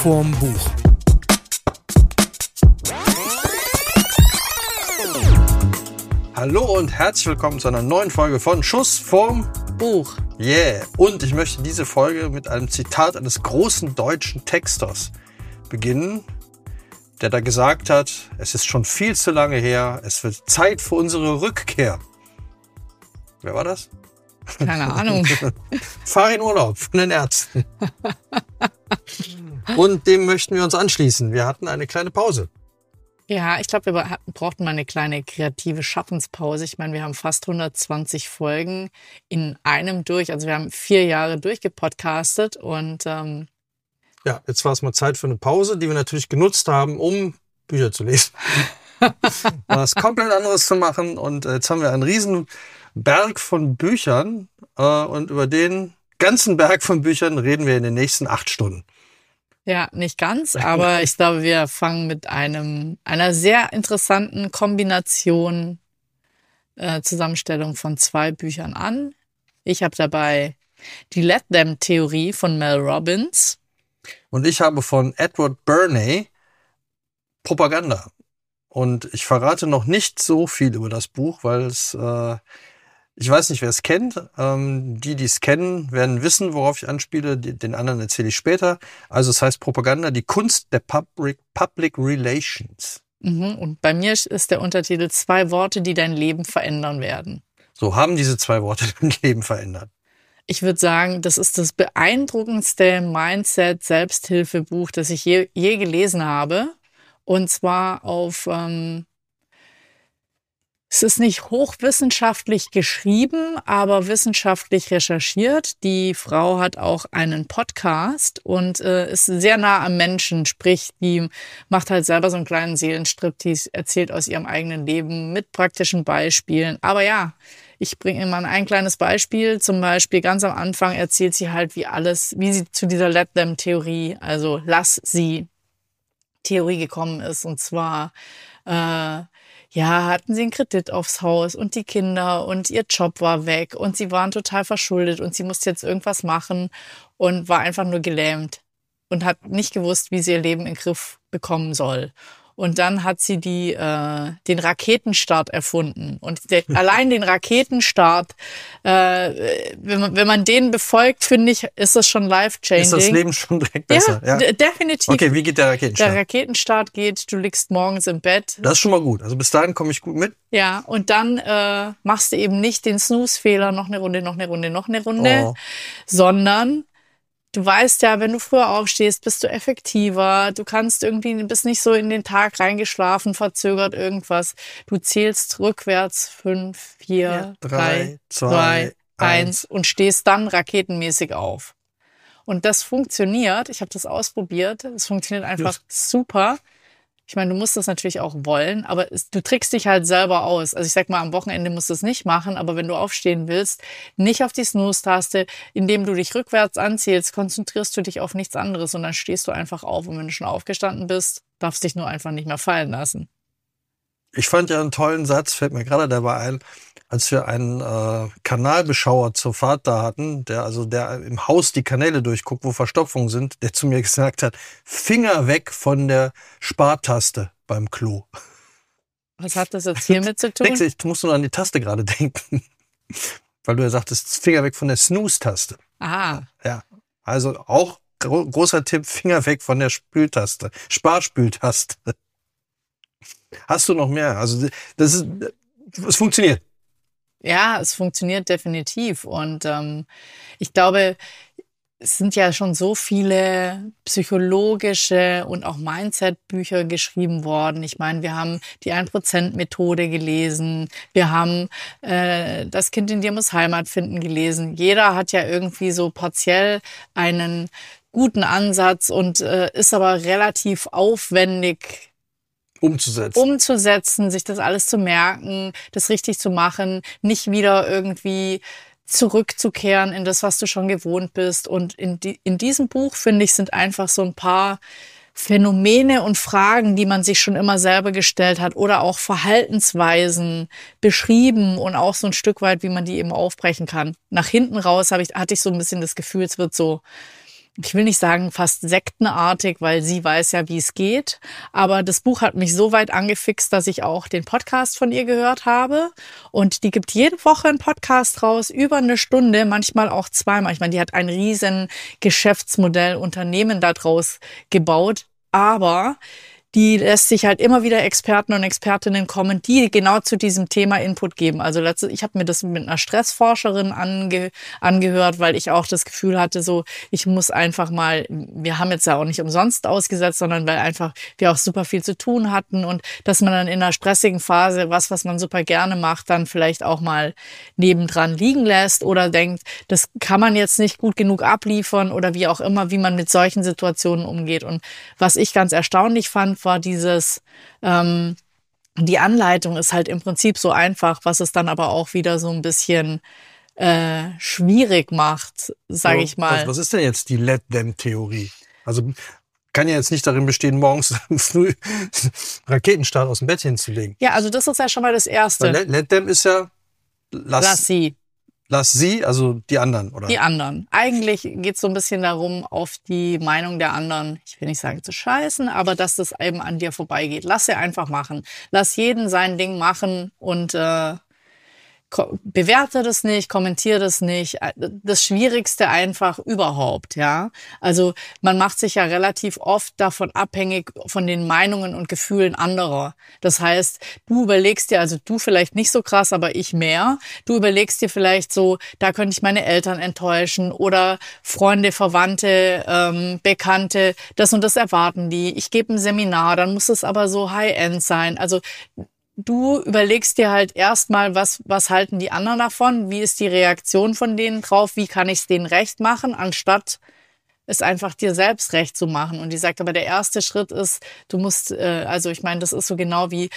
vorm Buch. Hallo und herzlich willkommen zu einer neuen Folge von Schuss vorm Buch. Yeah. Und ich möchte diese Folge mit einem Zitat eines großen deutschen Texters beginnen, der da gesagt hat, es ist schon viel zu lange her, es wird Zeit für unsere Rückkehr. Wer war das? Keine Ahnung. Fahr in Urlaub von den Ärzten. Und dem möchten wir uns anschließen. Wir hatten eine kleine Pause. Ja, ich glaube, wir brauchten mal eine kleine kreative Schaffenspause. Ich meine, wir haben fast 120 Folgen in einem durch. Also wir haben 4 Jahre durchgepodcastet und ja, jetzt war es mal Zeit für eine Pause, die wir natürlich genutzt haben, um Bücher zu lesen. Was komplett anderes zu machen. Und jetzt haben wir einen riesen Berg von Büchern und über den ganzen Berg von Büchern reden wir in den nächsten 8 Stunden. ja, nicht ganz, aber ich glaube, wir fangen mit einer sehr interessanten Kombination, Zusammenstellung von 2 Büchern an. Ich habe dabei die Let Them-Theorie von Mel Robbins. Und ich habe von Edward Burney Propaganda. Und ich verrate noch nicht so viel über das Buch, weil es, ich weiß nicht, wer es kennt. Die es kennen, werden wissen, worauf ich anspiele. Den anderen erzähle ich später. Also es heißt Propaganda, die Kunst der Public Relations. Und bei mir ist der Untertitel 2 Worte, die dein Leben verändern werden. So haben diese 2 Worte dein Leben verändert. Ich würde sagen, das ist das beeindruckendste Mindset-Selbsthilfebuch, das ich je gelesen habe. Und zwar es ist nicht hochwissenschaftlich geschrieben, aber wissenschaftlich recherchiert. Die Frau hat auch einen Podcast und ist sehr nah am Menschen. Sprich, die macht halt selber so einen kleinen Seelenstriptease, erzählt aus ihrem eigenen Leben mit praktischen Beispielen. Aber ja, ich bringe immer ein kleines Beispiel. Zum Beispiel ganz am Anfang erzählt sie halt, wie sie zu dieser Let Them-Theorie, also lass sie Theorie gekommen ist. Und zwar, hatten sie einen Kredit aufs Haus und die Kinder und ihr Job war weg und sie waren total verschuldet und sie musste jetzt irgendwas machen und war einfach nur gelähmt und hat nicht gewusst, wie sie ihr Leben in den Griff bekommen soll. Und dann hat sie den Raketenstart erfunden. Und allein den Raketenstart, wenn man den befolgt, finde ich, ist das schon life-changing. Ist das Leben schon direkt besser? Ja, definitiv. Okay, wie geht der Raketenstart? Der Raketenstart geht, du liegst morgens im Bett. Das ist schon mal gut. Also bis dahin komme ich gut mit. Ja, und dann machst du eben nicht den Snooze-Fehler, noch eine Runde, sondern du weißt ja, wenn du früher aufstehst, bist du effektiver. Du bist nicht so in den Tag reingeschlafen, verzögert irgendwas. Du zählst rückwärts 5, 4, 3, 2, 1 und stehst dann raketenmäßig auf. Und das funktioniert. Ich habe das ausprobiert. Es funktioniert einfach super. Ich meine, du musst das natürlich auch wollen, aber du trickst dich halt selber aus. Also ich sag mal, am Wochenende musst du es nicht machen, aber wenn du aufstehen willst, nicht auf die Snooze-Taste, indem du dich rückwärts anzählst, konzentrierst du dich auf nichts anderes und dann stehst du einfach auf. Und wenn du schon aufgestanden bist, darfst du dich nur einfach nicht mehr fallen lassen. Ich fand ja einen tollen Satz, fällt mir gerade dabei ein, als wir einen Kanalbeschauer zur Fahrt da hatten, der im Haus die Kanäle durchguckt, wo Verstopfungen sind, der zu mir gesagt hat, Finger weg von der Spartaste beim Klo. Was hat das jetzt hiermit zu tun? Ich muss nur an die Taste gerade denken, weil du ja sagtest, Finger weg von der Snooze-Taste. Aha. Ja, also auch großer Tipp, Finger weg von der Spültaste, Sparspültaste. Hast du noch mehr? Also es funktioniert. Ja, es funktioniert definitiv. Und ich glaube, es sind ja schon so viele psychologische und auch Mindset-Bücher geschrieben worden. Ich meine, wir haben die 1%-Methode gelesen. Wir haben Das Kind in dir muss Heimat finden gelesen. Jeder hat ja irgendwie so partiell einen guten Ansatz und ist aber relativ aufwendig umzusetzen, sich das alles zu merken, das richtig zu machen, nicht wieder irgendwie zurückzukehren in das, was du schon gewohnt bist. Und in diesem Buch, finde ich, sind einfach so ein paar Phänomene und Fragen, die man sich schon immer selber gestellt hat oder auch Verhaltensweisen beschrieben und auch so ein Stück weit, wie man die eben aufbrechen kann. Nach hinten raus hatte ich so ein bisschen das Gefühl, es wird so ich will nicht sagen fast sektenartig, weil sie weiß ja, wie es geht. Aber das Buch hat mich so weit angefixt, dass ich auch den Podcast von ihr gehört habe. Und die gibt jede Woche einen Podcast raus, über eine Stunde, manchmal auch zweimal. Ich meine, die hat ein riesen Geschäftsmodell, Unternehmen daraus gebaut. Aber die lässt sich halt immer wieder Experten und Expertinnen kommen, die genau zu diesem Thema Input geben. Also ich habe mir das mit einer Stressforscherin angehört, weil ich auch das Gefühl hatte, so ich muss einfach mal, wir haben jetzt ja auch nicht umsonst ausgesetzt, sondern weil einfach wir auch super viel zu tun hatten und dass man dann in einer stressigen Phase was man super gerne macht, dann vielleicht auch mal nebendran liegen lässt oder denkt, das kann man jetzt nicht gut genug abliefern oder wie auch immer, wie man mit solchen Situationen umgeht. Und was ich ganz erstaunlich fand, war dieses, die Anleitung ist halt im Prinzip so einfach, was es dann aber auch wieder so ein bisschen schwierig macht, sage ich mal. Was ist denn jetzt die Let-Them-Theorie? Also kann ja jetzt nicht darin bestehen, morgens früh Raketenstart aus dem Bett hinzulegen. Ja, also das ist ja schon mal das Erste. Let-Them ist ja Lass sie. Lass sie, also die anderen, oder? Die anderen. Eigentlich geht es so ein bisschen darum, auf die Meinung der anderen, ich will nicht sagen zu scheißen, aber dass das eben an dir vorbeigeht. Lass sie einfach machen. Lass jeden sein Ding machen und bewerte das nicht, kommentiere das nicht. Das Schwierigste einfach überhaupt, ja. Also man macht sich ja relativ oft davon abhängig von den Meinungen und Gefühlen anderer. Das heißt, du überlegst dir, also du vielleicht nicht so krass, aber ich mehr. Du überlegst dir vielleicht so, da könnte ich meine Eltern enttäuschen oder Freunde, Verwandte, Bekannte, das und das erwarten die. Ich gebe ein Seminar, dann muss es aber so High-End sein. Also du überlegst dir halt erstmal, was halten die anderen davon? Wie ist die Reaktion von denen drauf? Wie kann ich es denen recht machen, anstatt es einfach dir selbst recht zu machen? Und die sagt aber, der erste Schritt ist, du musst, also ich meine, das ist so genau wie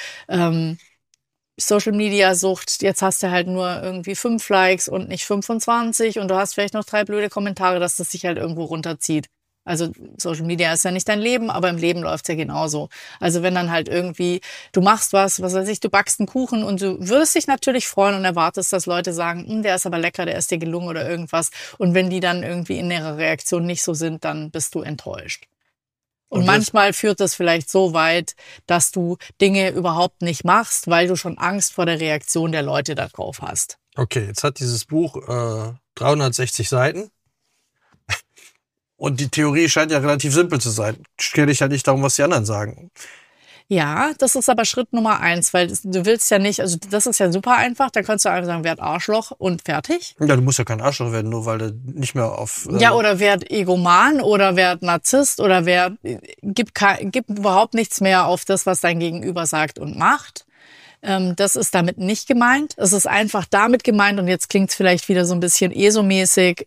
Social Media Sucht. Jetzt hast du halt nur irgendwie 5 Likes und nicht 25 und du hast vielleicht noch 3 blöde Kommentare, dass das sich halt irgendwo runterzieht. Also Social Media ist ja nicht dein Leben, aber im Leben läuft's ja genauso. Also wenn dann halt irgendwie, du machst was weiß ich, du backst einen Kuchen und du würdest dich natürlich freuen und erwartest, dass Leute sagen, der ist aber lecker, der ist dir gelungen oder irgendwas. Und wenn die dann irgendwie in ihrer Reaktion nicht so sind, dann bist du enttäuscht. Und manchmal führt das vielleicht so weit, dass du Dinge überhaupt nicht machst, weil du schon Angst vor der Reaktion der Leute darauf hast. Okay, jetzt hat dieses Buch 360 Seiten. Und die Theorie scheint ja relativ simpel zu sein. Stell dich halt nicht darum, was die anderen sagen. Ja, das ist aber Schritt Nummer 1, weil du willst ja nicht, also das ist ja super einfach, da kannst du einfach sagen, werd Arschloch und fertig. Ja, du musst ja kein Arschloch werden, nur weil du nicht mehr auf... Ja, oder werd Egoman oder werd Narzisst oder gib überhaupt nichts mehr auf das, was dein Gegenüber sagt und macht. Das ist damit nicht gemeint. Es ist einfach damit gemeint und jetzt klingt's vielleicht wieder so ein bisschen ESO-mäßig,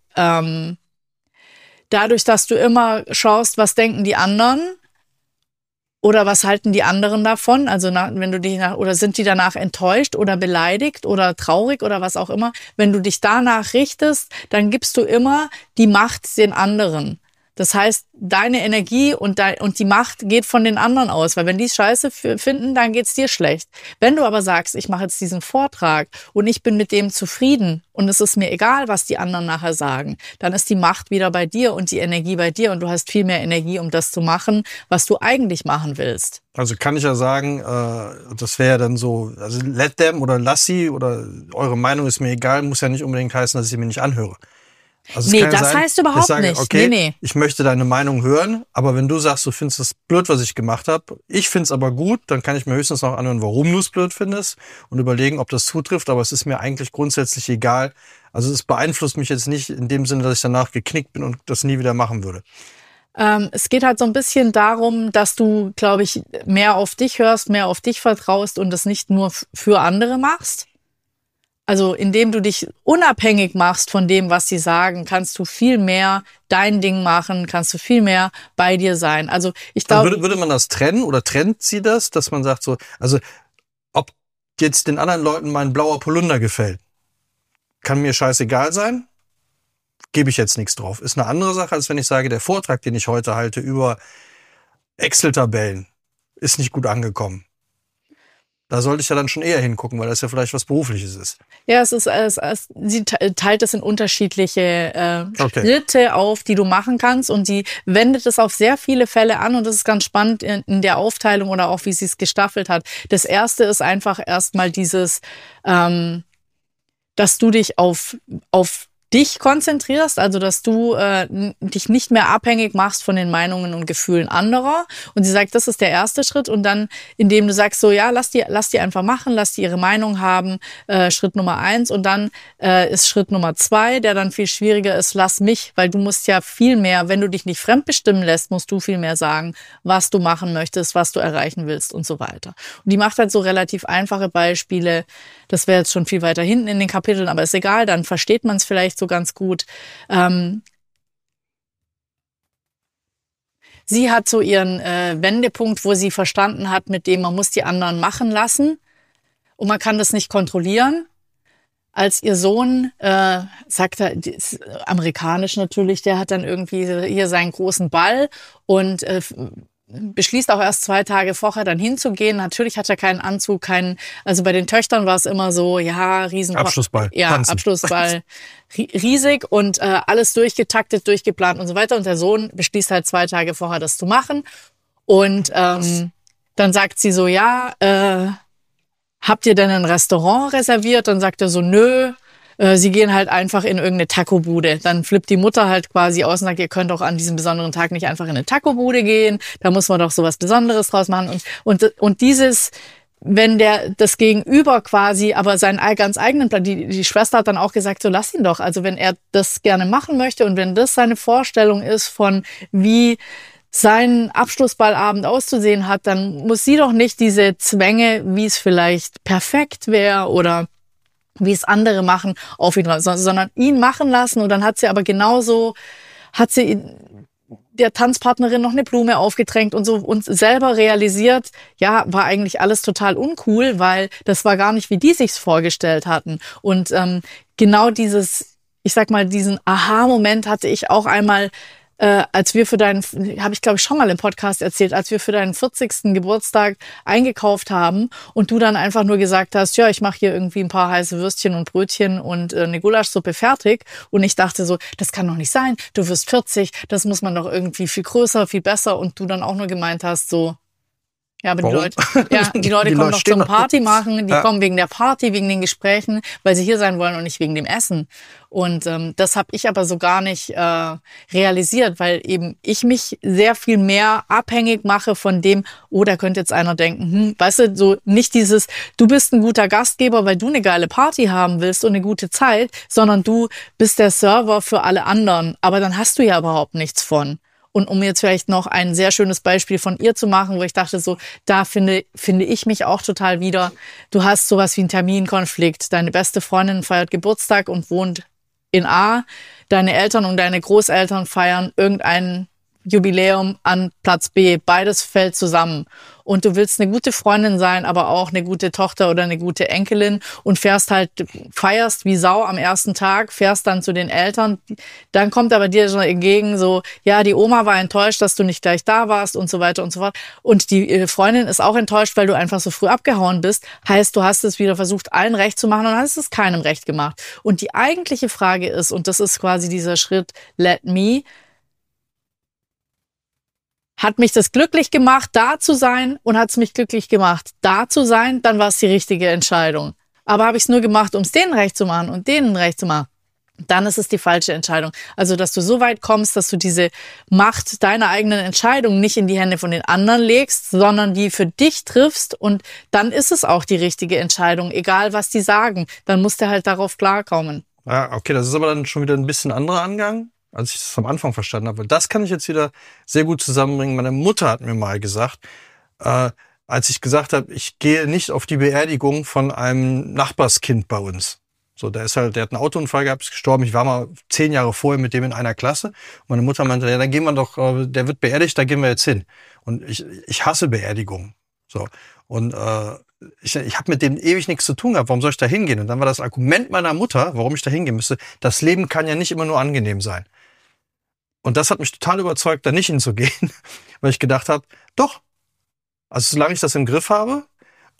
dadurch, dass du immer schaust, was denken die anderen oder was halten die anderen davon, also wenn du dich oder sind die danach enttäuscht oder beleidigt oder traurig oder was auch immer, wenn du dich danach richtest, dann gibst du immer die Macht den anderen. Das heißt, deine Energie und die Macht geht von den anderen aus, weil wenn die es scheiße finden, dann geht's dir schlecht. Wenn du aber sagst, ich mache jetzt diesen Vortrag und ich bin mit dem zufrieden und es ist mir egal, was die anderen nachher sagen, dann ist die Macht wieder bei dir und die Energie bei dir und du hast viel mehr Energie, um das zu machen, was du eigentlich machen willst. Also kann ich ja sagen, das wäre ja dann so, also let them oder lass sie oder eure Meinung ist mir egal, muss ja nicht unbedingt heißen, dass ich sie mir nicht anhöre. Also nee, das heißt überhaupt nicht. Okay, nee. Ich möchte deine Meinung hören, aber wenn du sagst, du findest es blöd, was ich gemacht habe, ich find's aber gut, dann kann ich mir höchstens noch anhören, warum du es blöd findest und überlegen, ob das zutrifft, aber es ist mir eigentlich grundsätzlich egal. Also es beeinflusst mich jetzt nicht in dem Sinne, dass ich danach geknickt bin und das nie wieder machen würde. Es geht halt so ein bisschen darum, dass du, glaube ich, mehr auf dich hörst, mehr auf dich vertraust und das nicht nur für andere machst. Also indem du dich unabhängig machst von dem, was sie sagen, kannst du viel mehr dein Ding machen, kannst du viel mehr bei dir sein. Also ich glaube, würde man das trennen oder trennt sie das, dass man sagt so, also ob jetzt den anderen Leuten mein blauer Polunder gefällt, kann mir scheißegal sein, gebe ich jetzt nichts drauf. Ist eine andere Sache, als wenn ich sage, der Vortrag, den ich heute halte über Excel-Tabellen, ist nicht gut angekommen. Da sollte ich ja dann schon eher hingucken, weil das ja vielleicht was Berufliches ist. Ja, sie teilt es in unterschiedliche Schritte auf, die du machen kannst, und sie wendet es auf sehr viele Fälle an, und das ist ganz spannend in der Aufteilung oder auch, wie sie es gestaffelt hat. Das erste ist einfach erstmal dieses, dass du dich auf dich konzentrierst, also dass du dich nicht mehr abhängig machst von den Meinungen und Gefühlen anderer. Und sie sagt, das ist der erste Schritt. Und dann, indem du sagst, so, ja, lass die einfach machen, lass die ihre Meinung haben, Schritt Nummer 1. Und dann ist Schritt Nummer 2, der dann viel schwieriger ist, lass mich, weil du musst ja viel mehr, wenn du dich nicht fremdbestimmen lässt, musst du viel mehr sagen, was du machen möchtest, was du erreichen willst und so weiter. Und die macht halt so relativ einfache Beispiele. Das wäre jetzt schon viel weiter hinten in den Kapiteln, aber ist egal, dann versteht man es vielleicht so ganz gut. Sie hat so ihren Wendepunkt, wo sie verstanden hat, mit dem man muss die anderen machen lassen und man kann das nicht kontrollieren. Als ihr Sohn, sagt er, amerikanisch natürlich, der hat dann irgendwie hier seinen großen Ball und beschließt auch erst 2 Tage vorher dann hinzugehen. Natürlich hat er keinen Anzug, also bei den Töchtern war es immer so, ja, Abschlussball. Ja, Tanzen. Abschlussball. Riesig und alles durchgetaktet, durchgeplant und so weiter. Und der Sohn beschließt halt 2 Tage vorher, das zu machen. Und dann sagt sie so, ja, habt ihr denn ein Restaurant reserviert? Dann sagt er so, nö. Sie gehen halt einfach in irgendeine Taco-Bude. Dann flippt die Mutter halt quasi aus und sagt, ihr könnt auch an diesem besonderen Tag nicht einfach in eine Taco-Bude gehen. Da muss man doch sowas Besonderes draus machen. Und dieses, wenn das Gegenüber quasi aber seinen ganz eigenen Plan, die Schwester hat dann auch gesagt, so lass ihn doch. Also wenn er das gerne machen möchte und wenn das seine Vorstellung ist von wie sein Abschlussballabend auszusehen hat, dann muss sie doch nicht diese Zwänge, wie es vielleicht perfekt wäre oder wie es andere machen, auf ihn raus, sondern ihn machen lassen. Und dann hat sie aber genauso, der Tanzpartnerin noch eine Blume aufgedrängt und so und selber realisiert, ja, war eigentlich alles total uncool, weil das war gar nicht, wie die sich's vorgestellt hatten. Und genau dieses, ich sag mal, diesen Aha-Moment hatte ich auch einmal, als wir habe ich glaube ich schon mal im Podcast erzählt, als wir für deinen 40. Geburtstag eingekauft haben und du dann einfach nur gesagt hast, ja, ich mache hier irgendwie ein paar heiße Würstchen und Brötchen und eine Gulaschsuppe fertig. Und ich dachte so, das kann doch nicht sein, du wirst 40, das muss man doch irgendwie viel größer, viel besser. Und du dann auch nur gemeint hast, so, ja, aber die Leute kommen doch zum Party machen, die kommen wegen der Party, wegen den Gesprächen, weil sie hier sein wollen und nicht wegen dem Essen. Und das habe ich aber so gar nicht realisiert, weil eben ich mich sehr viel mehr abhängig mache von dem, oh, da könnte jetzt einer denken, weißt du, so nicht dieses, du bist ein guter Gastgeber, weil du eine geile Party haben willst und eine gute Zeit, sondern du bist der Server für alle anderen, aber dann hast du ja überhaupt nichts von. Und um jetzt vielleicht noch ein sehr schönes Beispiel von ihr zu machen, wo ich dachte so, da finde ich mich auch total wieder. Du hast sowas wie einen Terminkonflikt. Deine beste Freundin feiert Geburtstag und wohnt in A. Deine Eltern und deine Großeltern feiern irgendein Jubiläum an Platz B. Beides fällt zusammen. Und du willst eine gute Freundin sein, aber auch eine gute Tochter oder eine gute Enkelin und feierst wie Sau am ersten Tag, fährst dann zu den Eltern. Dann kommt aber dir schon entgegen so, ja, die Oma war enttäuscht, dass du nicht gleich da warst und so weiter und so fort. Und die Freundin ist auch enttäuscht, weil du einfach so früh abgehauen bist. Heißt, du hast es wieder versucht, allen recht zu machen und hast es keinem recht gemacht. Und die eigentliche Frage ist, und das ist quasi dieser Schritt, let me, hat mich das glücklich gemacht, da zu sein, und hat es mich glücklich gemacht, da zu sein, dann war es die richtige Entscheidung. Aber habe ich es nur gemacht, um es denen recht zu machen und denen recht zu machen, dann ist es die falsche Entscheidung. Also, dass du so weit kommst, dass du diese Macht deiner eigenen Entscheidung nicht in die Hände von den anderen legst, sondern die für dich triffst, und dann ist es auch die richtige Entscheidung, egal was die sagen. Dann musst du halt darauf klarkommen. Ja, okay, das ist aber dann schon wieder ein bisschen anderer Angang, als ich es am Anfang verstanden habe. Das kann ich jetzt wieder sehr gut zusammenbringen. Meine Mutter hat mir mal gesagt, als ich gesagt habe, ich gehe nicht auf die Beerdigung von einem Nachbarskind bei uns. So, der hat einen Autounfall gehabt, ist gestorben. Ich war mal 10 Jahre vorher mit dem in einer Klasse. Und meine Mutter meinte, ja, dann gehen wir doch, der wird beerdigt, da gehen wir jetzt hin. Und ich hasse Beerdigungen. So. Und ich habe mit dem ewig nichts zu tun gehabt. Warum soll ich da hingehen? Und dann war das Argument meiner Mutter, warum ich da hingehen müsste, das Leben kann ja nicht immer nur angenehm sein. Und das hat mich total überzeugt, da nicht hinzugehen, weil ich gedacht habe, doch. Also solange ich das im Griff habe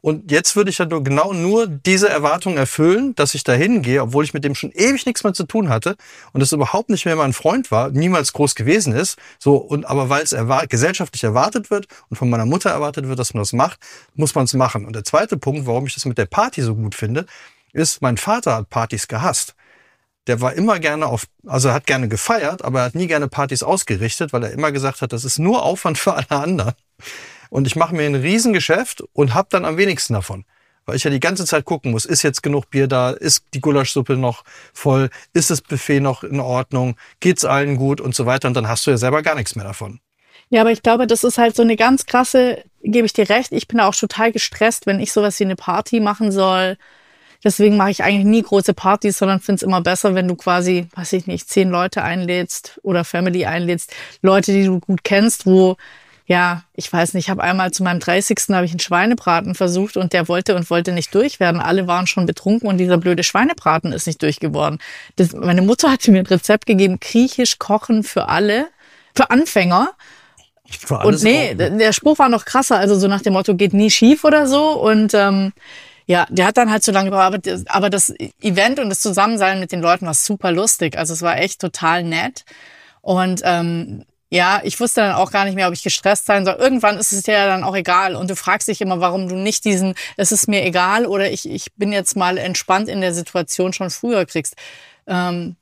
Und jetzt würde ich ja nur diese Erwartung erfüllen, dass ich da hingehe, obwohl ich mit dem schon ewig nichts mehr zu tun hatte und es überhaupt nicht mehr mein Freund war, niemals groß gewesen ist. Aber weil es gesellschaftlich erwartet wird und von meiner Mutter erwartet wird, dass man das macht, muss man es machen. Und der zweite Punkt, warum ich das mit der Party so gut finde, ist, mein Vater hat Partys gehasst. Der war immer gerne er hat gerne gefeiert, aber er hat nie gerne Partys ausgerichtet, weil er immer gesagt hat, das ist nur Aufwand für alle anderen. Und ich mache mir ein Riesengeschäft und habe dann am wenigsten davon. Weil ich ja die ganze Zeit gucken muss, ist jetzt genug Bier da, ist die Gulaschsuppe noch voll, ist das Buffet noch in Ordnung, geht's allen gut und so weiter. Und dann hast du ja selber gar nichts mehr davon. Ja, aber ich glaube, das ist halt so eine ganz krasse, gebe ich dir recht, ich bin da auch total gestresst, wenn ich sowas wie eine Party machen soll. Deswegen mache ich eigentlich nie große Partys, sondern finde es immer besser, wenn du quasi, 10 Leute einlädst oder Family einlädst, Leute, die du gut kennst, ja, ich weiß nicht, ich habe einmal zu meinem 30. habe ich einen Schweinebraten versucht und der wollte nicht durch werden. Alle waren schon betrunken und dieser blöde Schweinebraten ist nicht durch geworden. Meine Mutter hatte mir ein Rezept gegeben, griechisch kochen für alle, für Anfänger. Und der Spruch war noch krasser, also so nach dem Motto, geht nie schief oder so. Und ja, der hat dann halt so lange gebraucht, aber das Event und das Zusammensein mit den Leuten war super lustig. Also es war echt total nett. Und ja, ich wusste dann auch gar nicht mehr, ob ich gestresst sein soll. Irgendwann ist es dir ja dann auch egal. Und du fragst dich immer, warum du nicht es ist mir egal oder ich bin jetzt mal entspannt in der Situation schon früher kriegst. Aber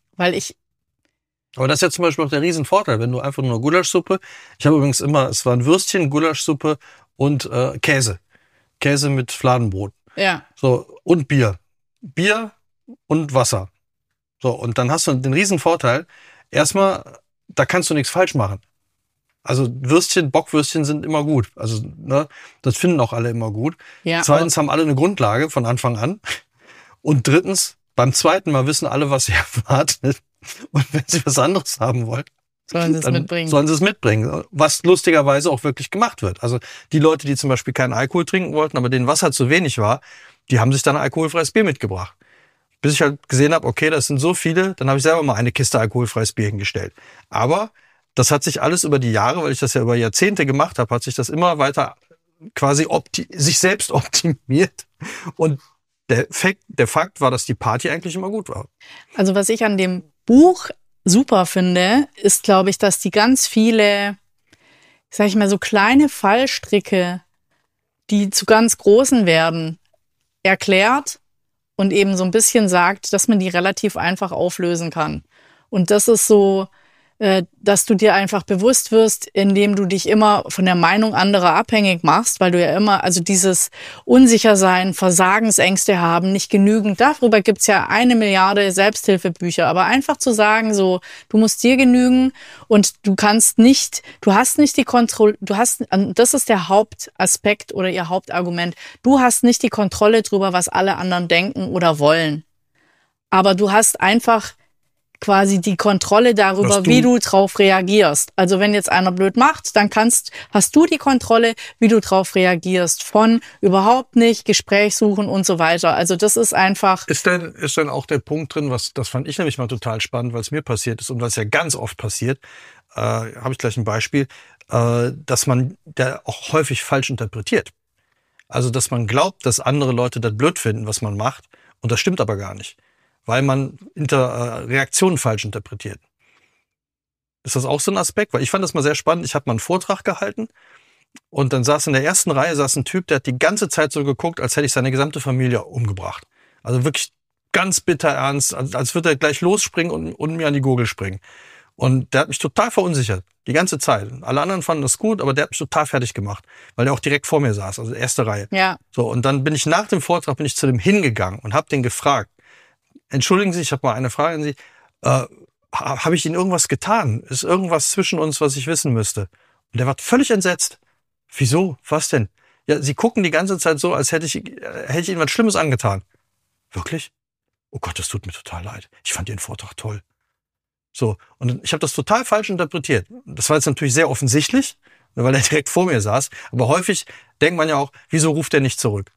das ist ja zum Beispiel auch der Riesenvorteil, wenn du einfach nur Gulaschsuppe, ich habe übrigens es war ein Würstchen, Gulaschsuppe und Käse. Käse mit Fladenbrot. Ja. So, und Bier. Bier und Wasser. So, und dann hast du den Riesenvorteil. Erstmal, da kannst du nichts falsch machen. Also Bockwürstchen sind immer gut. Also, ne, das finden auch alle immer gut. Ja, zweitens haben alle eine Grundlage von Anfang an. Und drittens, beim zweiten Mal wissen alle, was sie erwartet. Und wenn sie was anderes haben wollen, sollen sie es mitbringen. Was lustigerweise auch wirklich gemacht wird. Also die Leute, die zum Beispiel keinen Alkohol trinken wollten, aber denen Wasser zu wenig war, die haben sich dann alkoholfreies Bier mitgebracht. Bis ich halt gesehen habe, okay, das sind so viele, dann habe ich selber mal eine Kiste alkoholfreies Bier hingestellt. Aber das hat sich alles über die Jahre, weil ich das ja über Jahrzehnte gemacht habe, hat sich das immer weiter quasi sich selbst optimiert. Und der Fakt war, dass die Party eigentlich immer gut war. Also was ich an dem Buch super finde, ist, glaube ich, dass die ganz viele, sag ich mal, so kleine Fallstricke, die zu ganz großen werden, erklärt und eben so ein bisschen sagt, dass man die relativ einfach auflösen kann. Und das ist so, dass du dir einfach bewusst wirst, indem du dich immer von der Meinung anderer abhängig machst, weil du ja immer, also dieses Unsichersein, Versagensängste haben, nicht genügend. Darüber gibt's ja 1 Milliarde Selbsthilfebücher, aber einfach zu sagen, so, du musst dir genügen und du hast nicht die Kontrolle, das ist der Hauptaspekt oder ihr Hauptargument, du hast nicht die Kontrolle drüber, was alle anderen denken oder wollen. Aber du hast einfach quasi die Kontrolle darüber, wie du drauf reagierst. Also wenn jetzt einer blöd macht, dann hast du die Kontrolle, wie du drauf reagierst. Von überhaupt nicht, Gespräch suchen und so weiter. Also das ist einfach... Ist denn auch der Punkt drin, das fand ich nämlich mal total spannend, weil es mir passiert ist und was ja ganz oft passiert, habe ich gleich ein Beispiel, dass man da auch häufig falsch interpretiert. Also dass man glaubt, dass andere Leute das blöd finden, was man macht, und das stimmt aber gar nicht. Weil man Reaktionen falsch interpretiert. Ist das auch so ein Aspekt? Weil ich fand das mal sehr spannend. Ich habe mal einen Vortrag gehalten und dann saß in der ersten Reihe ein Typ, der hat die ganze Zeit so geguckt, als hätte ich seine gesamte Familie umgebracht. Also wirklich ganz bitter ernst, als würde er gleich losspringen und mir an die Gurgel springen. Und der hat mich total verunsichert, die ganze Zeit. Alle anderen fanden das gut, aber der hat mich total fertig gemacht, weil der auch direkt vor mir saß, also erste Reihe. Ja. So, und dann bin ich nach dem Vortrag zu dem hingegangen und habe den gefragt, entschuldigen Sie, ich habe mal eine Frage an Sie. Habe ich Ihnen irgendwas getan? Ist irgendwas zwischen uns, was ich wissen müsste? Und der war völlig entsetzt. Wieso? Was denn? Ja, Sie gucken die ganze Zeit so, als hätte ich Ihnen was Schlimmes angetan. Wirklich? Oh Gott, das tut mir total leid. Ich fand Ihren Vortrag toll. So, und ich habe das total falsch interpretiert. Das war jetzt natürlich sehr offensichtlich, weil er direkt vor mir saß. Aber häufig denkt man ja auch, wieso ruft er nicht zurück?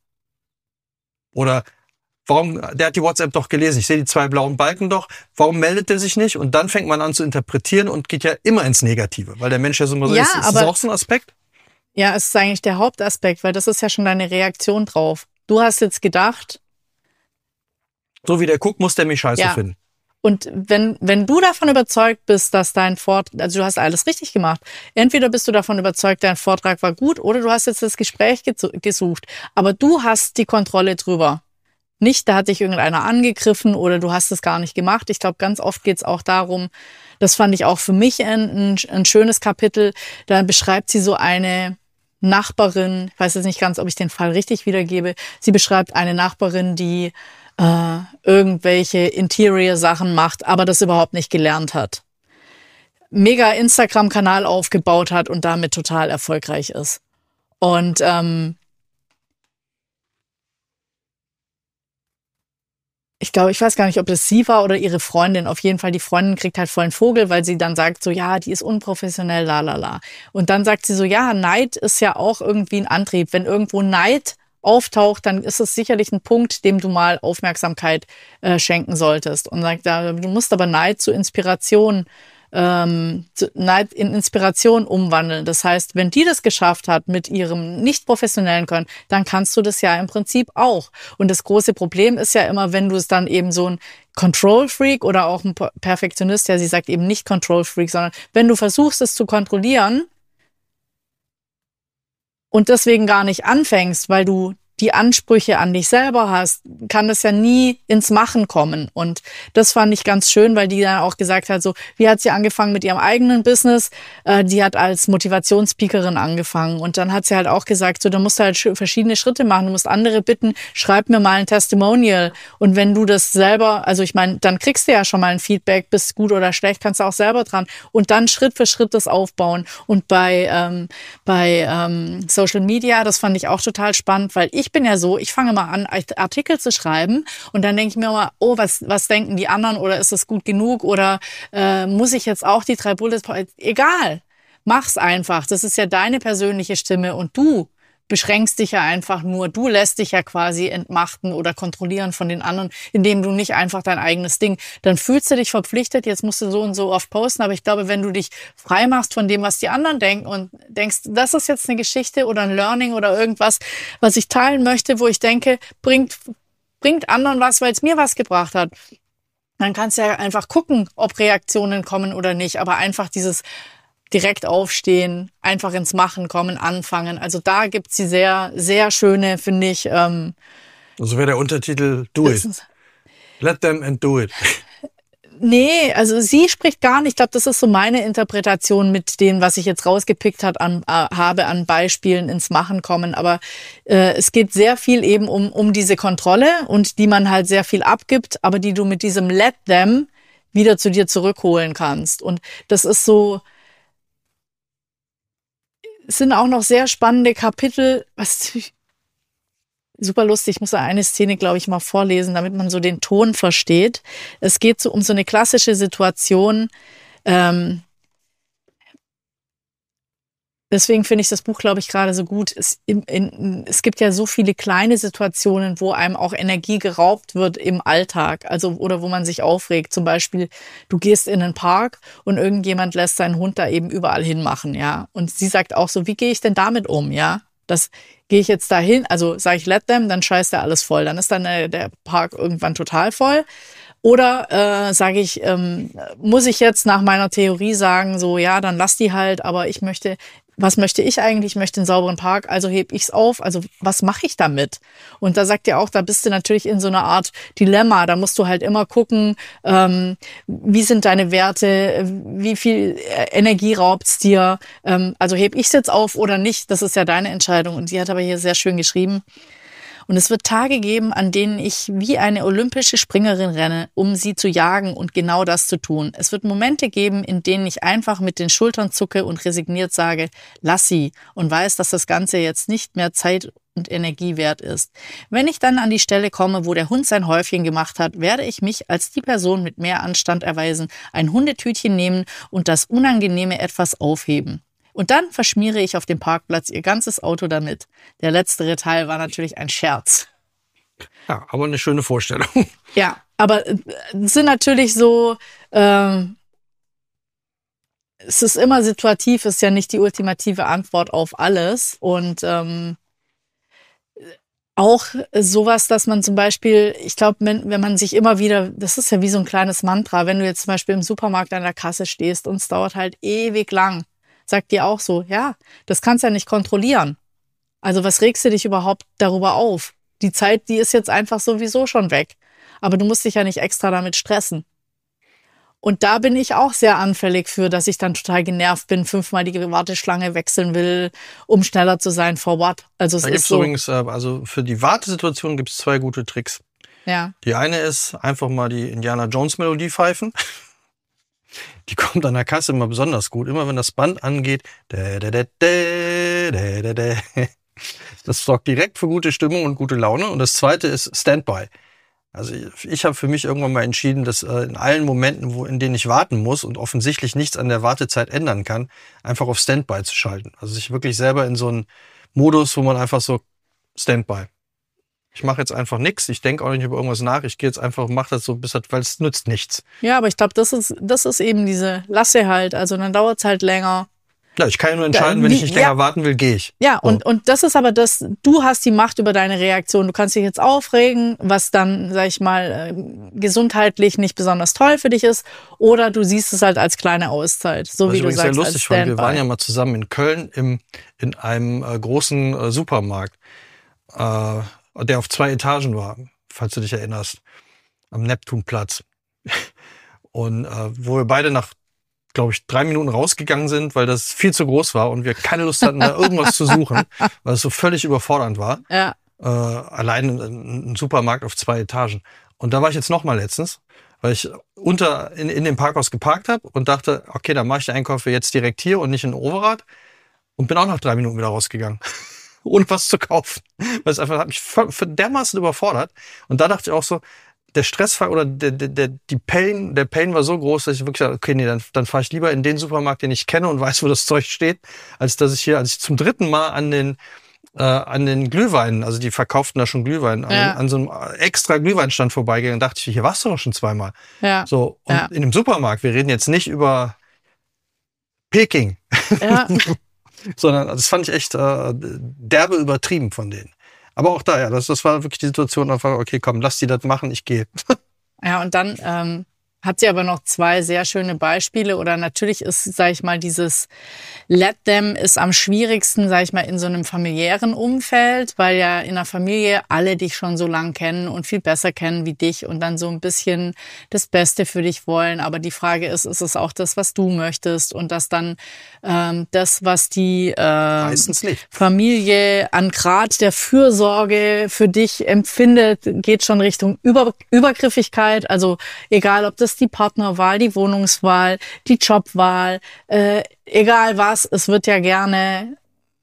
Oder der hat die WhatsApp doch gelesen, ich sehe die 2 blauen Balken doch, warum meldet er sich nicht? Und dann fängt man an zu interpretieren und geht ja immer ins Negative, weil der Mensch ja so immer so ist. Ist das auch so ein Aspekt? Ja, es ist eigentlich der Hauptaspekt, weil das ist ja schon deine Reaktion drauf. Du hast jetzt gedacht, so wie der guckt, muss der mich scheiße finden. Und wenn du davon überzeugt bist, dass dein Vortrag, also du hast alles richtig gemacht, entweder bist du davon überzeugt, dein Vortrag war gut, oder du hast jetzt das Gespräch gesucht, aber du hast die Kontrolle drüber. Nicht, da hat dich irgendeiner angegriffen oder du hast es gar nicht gemacht. Ich glaube, ganz oft geht es auch darum, das fand ich auch für mich ein schönes Kapitel, da beschreibt sie so eine Nachbarin, ich weiß jetzt nicht ganz, ob ich den Fall richtig wiedergebe, sie beschreibt eine Nachbarin, die irgendwelche Interior-Sachen macht, aber das überhaupt nicht gelernt hat. Mega Instagram-Kanal aufgebaut hat und damit total erfolgreich ist. Und ich glaube, ich weiß gar nicht, ob das sie war oder ihre Freundin. Auf jeden Fall, die Freundin kriegt halt vollen Vogel, weil sie dann sagt so, ja, die ist unprofessionell, la la la. Und dann sagt sie so, ja, Neid ist ja auch irgendwie ein Antrieb. Wenn irgendwo Neid auftaucht, dann ist es sicherlich ein Punkt, dem du mal Aufmerksamkeit schenken solltest. Und sagt, du musst aber Neid zu Inspiration, Neid in Inspiration umwandeln. Das heißt, wenn die das geschafft hat mit ihrem nicht professionellen Können, dann kannst du das ja im Prinzip auch. Und das große Problem ist ja immer, wenn du es dann eben so ein Control-Freak oder auch ein Perfektionist, ja, sie sagt eben nicht Control-Freak, sondern wenn du versuchst, es zu kontrollieren, und deswegen gar nicht anfängst, weil du die Ansprüche an dich selber hast, kann das ja nie ins Machen kommen. Und das fand ich ganz schön, weil die dann auch gesagt hat, so, wie hat sie angefangen mit ihrem eigenen Business? Die hat als Motivationsspeakerin angefangen. Und dann hat sie halt auch gesagt, so, da musst du halt verschiedene Schritte machen. Du musst andere bitten, schreib mir mal ein Testimonial. Und wenn du das selber, also ich meine, dann kriegst du ja schon mal ein Feedback, bist gut oder schlecht, kannst du auch selber dran. Und dann Schritt für Schritt das aufbauen. Und bei Social Media, das fand ich auch total spannend, weil ich bin ja so, ich fange mal an, Artikel zu schreiben und dann denke ich mir immer, oh, was denken die anderen oder ist das gut genug oder muss ich jetzt auch die 3 Bullet Points? Egal, mach's einfach. Das ist ja deine persönliche Stimme und du beschränkst dich ja einfach nur, du lässt dich ja quasi entmachten oder kontrollieren von den anderen, indem du nicht einfach dein eigenes Ding, dann fühlst du dich verpflichtet, jetzt musst du so und so oft posten, aber ich glaube, wenn du dich frei machst von dem, was die anderen denken und denkst, das ist jetzt eine Geschichte oder ein Learning oder irgendwas, was ich teilen möchte, wo ich denke, bringt anderen was, weil es mir was gebracht hat, dann kannst du ja einfach gucken, ob Reaktionen kommen oder nicht, aber einfach dieses direkt aufstehen, einfach ins Machen kommen, anfangen. Also da gibt's die sehr, sehr schöne, finde ich. Also wäre der Untertitel Do it. Let them and do it. Nee, also sie spricht gar nicht. Ich glaube, das ist so meine Interpretation mit dem, was ich jetzt rausgepickt habe an Beispielen ins Machen kommen. Aber es geht sehr viel eben um diese Kontrolle und die man halt sehr viel abgibt, aber die du mit diesem Let them wieder zu dir zurückholen kannst. Und das ist so, es sind auch noch sehr spannende Kapitel, was super lustig, ich muss da eine Szene, glaube ich, mal vorlesen, damit man so den Ton versteht. Es geht so um so eine klassische Situation. Deswegen finde ich das Buch, glaube ich, gerade so gut. Es gibt ja so viele kleine Situationen, wo einem auch Energie geraubt wird im Alltag, also oder wo man sich aufregt. Zum Beispiel, du gehst in einen Park und irgendjemand lässt seinen Hund da eben überall hinmachen, ja. Und sie sagt auch so, wie gehe ich denn damit um, ja? Das gehe ich jetzt dahin, also sage ich let them, dann scheißt er alles voll. Dann ist dann der Park irgendwann total voll. Oder sage ich, muss ich jetzt nach meiner Theorie sagen, so ja, dann lass die halt, aber was möchte ich eigentlich? Ich möchte einen sauberen Park, also heb ich's auf. Also was mache ich damit? Und da sagt ihr auch, da bist du natürlich in so einer Art Dilemma. Da musst du halt immer gucken, wie sind deine Werte, wie viel Energie raubt's dir? Also heb ich's jetzt auf oder nicht? Das ist ja deine Entscheidung. Und sie hat aber hier sehr schön geschrieben. Und es wird Tage geben, an denen ich wie eine olympische Springerin renne, um sie zu jagen und genau das zu tun. Es wird Momente geben, in denen ich einfach mit den Schultern zucke und resigniert sage, lass sie, und weiß, dass das Ganze jetzt nicht mehr Zeit und Energie wert ist. Wenn ich dann an die Stelle komme, wo der Hund sein Häufchen gemacht hat, werde ich mich als die Person mit mehr Anstand erweisen, ein Hundetütchen nehmen und das unangenehme etwas aufheben. Und dann verschmiere ich auf dem Parkplatz ihr ganzes Auto damit. Der letztere Teil war natürlich ein Scherz. Ja, aber eine schöne Vorstellung. Ja, aber es sind natürlich so, es es ist immer situativ, ist ja nicht die ultimative Antwort auf alles. Und auch sowas, dass man zum Beispiel, ich glaube, wenn man sich immer wieder, das ist ja wie so ein kleines Mantra, wenn du jetzt zum Beispiel im Supermarkt an der Kasse stehst und es dauert halt ewig lang, sagt dir auch so, ja, das kannst du ja nicht kontrollieren. Also was regst du dich überhaupt darüber auf? Die Zeit, die ist jetzt einfach sowieso schon weg. Aber du musst dich ja nicht extra damit stressen. Und da bin ich auch sehr anfällig für, dass ich dann total genervt bin, 5-mal die Warteschlange wechseln will, um schneller zu sein, for what? Also es Da ist gibt's so. übrigens, also für die Wartesituation gibt's 2 gute Tricks. Ja. Die eine ist einfach mal die Indiana Jones Melodie pfeifen. Die kommt an der Kasse immer besonders gut. Immer wenn das Band angeht, das sorgt direkt für gute Stimmung und gute Laune. Und das zweite ist Standby. Also ich habe für mich irgendwann mal entschieden, dass in allen Momenten, in denen ich warten muss und offensichtlich nichts an der Wartezeit ändern kann, einfach auf Standby zu schalten. Also sich wirklich selber in so einen Modus, wo man einfach so Standby. Ich mache jetzt einfach nichts, ich denke auch nicht über irgendwas nach, ich gehe jetzt einfach und mache das so, weil es nützt nichts. Ja, aber ich glaube, das ist eben diese Lasse halt. Also dann dauert's halt länger. Ja, ich kann ja nur entscheiden, wenn ich nicht länger warten will, gehe ich. Ja, So. und das ist aber das, du hast die Macht über deine Reaktion. Du kannst dich jetzt aufregen, was dann, sag ich mal, gesundheitlich nicht besonders toll für dich ist. Oder du siehst es halt als kleine Auszeit. So Was wie ich du übrigens sagst, sehr lustig als fand, Standby. wir waren ja mal zusammen in Köln in einem großen Supermarkt, der auf 2 Etagen war, falls du dich erinnerst, am Neptunplatz. Und wo wir beide nach, glaube ich, 3 Minuten rausgegangen sind, weil das viel zu groß war und wir keine Lust hatten, da irgendwas zu suchen, weil es so völlig überfordernd war. Ja. Allein ein Supermarkt auf 2 Etagen. Und da war ich jetzt noch mal letztens, weil ich in dem Parkhaus geparkt habe und dachte, okay, dann mache ich die Einkäufe jetzt direkt hier und nicht in Overath und bin auch nach 3 Minuten wieder rausgegangen. Ohne was zu kaufen. Weil es einfach hat mich dermaßen überfordert. Und da dachte ich auch so, der Stressfaktor oder der Pain war so groß, dass ich wirklich sage, okay, nee, dann fahre ich lieber in den Supermarkt, den ich kenne und weiß, wo das Zeug steht, als ich zum 3. Mal an den Glühweinen, also die verkauften da schon Glühwein, an so einem extra Glühweinstand vorbeigegangen, dachte ich, hier warst du doch schon 2-mal. Ja. So, und in dem Supermarkt, wir reden jetzt nicht über Peking, Ja. sondern das fand ich echt derbe übertrieben von denen. Aber auch da, ja, das war wirklich die Situation, einfach, okay, komm, lass die das machen, ich gehe. Ja, und dann hat sie aber noch 2 sehr schöne Beispiele. Oder natürlich ist, sag ich mal, dieses Let them ist am schwierigsten, sag ich mal, in so einem familiären Umfeld, weil ja in der Familie alle dich schon so lang kennen und viel besser kennen wie dich und dann so ein bisschen das Beste für dich wollen. Aber die Frage ist es auch das, was du möchtest und dass dann das, was die Meistens nicht. Familie an Grad der Fürsorge für dich empfindet, geht schon Richtung Übergriffigkeit. Also egal, ob das die Partnerwahl, die Wohnungswahl, die Jobwahl, egal was, es wird ja gerne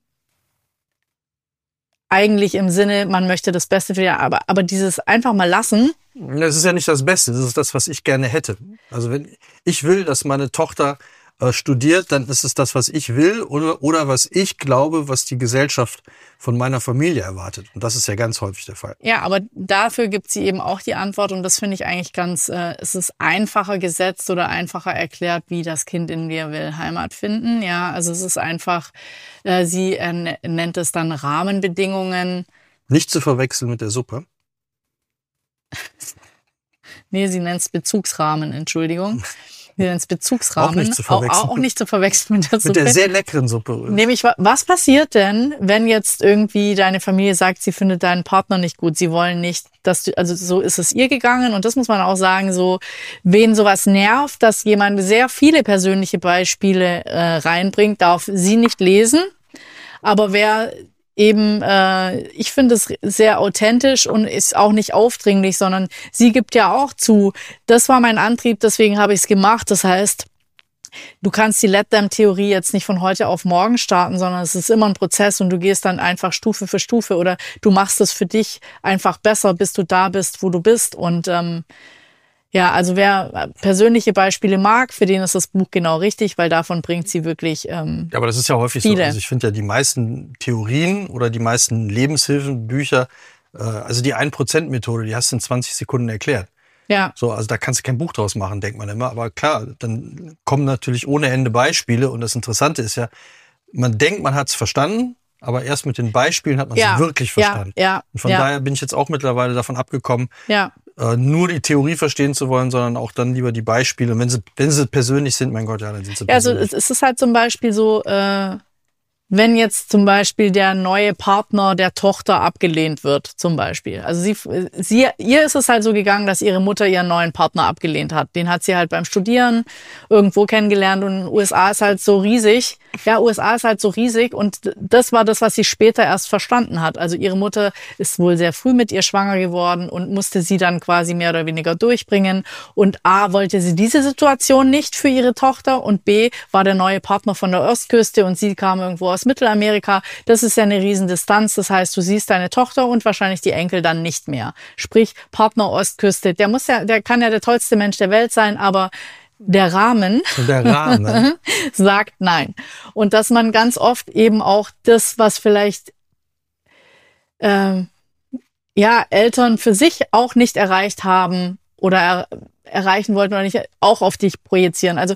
eigentlich im Sinne, man möchte das Beste für dich, aber dieses einfach mal lassen. Das ist ja nicht das Beste, das ist das, was ich gerne hätte. Also wenn ich will, dass meine Tochter studiert, dann ist es das, was ich will oder was ich glaube, was die Gesellschaft von meiner Familie erwartet. Und das ist ja ganz häufig der Fall. Ja, aber dafür gibt sie eben auch die Antwort und das finde ich eigentlich es ist einfacher gesetzt oder einfacher erklärt, wie das Kind in dir will Heimat finden. Ja, also es ist einfach, sie nennt es dann Rahmenbedingungen. Nicht zu verwechseln mit der Suppe. Nee, sie nennt es Bezugsrahmen, Entschuldigung. Sie nennt es Bezugsrahmen. Auch nicht zu verwechseln. Auch nicht zu verwechseln mit der Suppe. Mit der sehr leckeren Suppe. Nämlich, was passiert denn, wenn jetzt irgendwie deine Familie sagt, sie findet deinen Partner nicht gut, sie wollen nicht, dass du, also so ist es ihr gegangen und das muss man auch sagen, so, wen sowas nervt, dass jemand sehr viele persönliche Beispiele reinbringt, darf sie nicht lesen, aber wer eben, ich finde es sehr authentisch und ist auch nicht aufdringlich, sondern sie gibt ja auch zu, das war mein Antrieb, deswegen habe ich es gemacht. Das heißt, du kannst die Let-Them-Theorie jetzt nicht von heute auf morgen starten, sondern es ist immer ein Prozess und du gehst dann einfach Stufe für Stufe oder du machst es für dich einfach besser, bis du da bist, wo du bist. Und ja, also wer persönliche Beispiele mag, für den ist das Buch genau richtig, weil davon bringt sie wirklich Ja, aber das ist ja häufig viele. so. Also ich finde ja die meisten Theorien oder die meisten Lebenshilfenbücher, also die 1%-Methode, die hast du in 20 Sekunden erklärt. Ja. So, also da kannst du kein Buch draus machen, denkt man immer. Aber klar, dann kommen natürlich ohne Ende Beispiele. Und das Interessante ist ja, man denkt, man hat es verstanden, aber erst mit den Beispielen hat man es wirklich verstanden. Ja. Und von daher bin ich jetzt auch mittlerweile davon abgekommen, Ja. Nur die Theorie verstehen zu wollen, sondern auch dann lieber die Beispiele. Und wenn sie persönlich sind, mein Gott, ja, dann sind sie persönlich. Also es ist halt zum Beispiel so, wenn jetzt zum Beispiel der neue Partner der Tochter abgelehnt wird, zum Beispiel. Also ihr ist es halt so gegangen, dass ihre Mutter ihren neuen Partner abgelehnt hat. Den hat sie halt beim Studieren irgendwo kennengelernt und USA ist halt so riesig. Ja, USA ist halt so riesig und das war das, was sie später erst verstanden hat. Also ihre Mutter ist wohl sehr früh mit ihr schwanger geworden und musste sie dann quasi mehr oder weniger durchbringen. Und A, wollte sie diese Situation nicht für ihre Tochter und B, war der neue Partner von der Ostküste und sie kam irgendwo aus Mittelamerika. Das ist ja eine Riesendistanz. Das heißt, du siehst deine Tochter und wahrscheinlich die Enkel dann nicht mehr. Sprich, Partner Ostküste, der kann ja der tollste Mensch der Welt sein, aber der Rahmen sagt nein. Und dass man ganz oft eben auch das, was vielleicht Eltern für sich auch nicht erreicht haben oder erreichen wollten oder nicht, auch auf dich projizieren. Also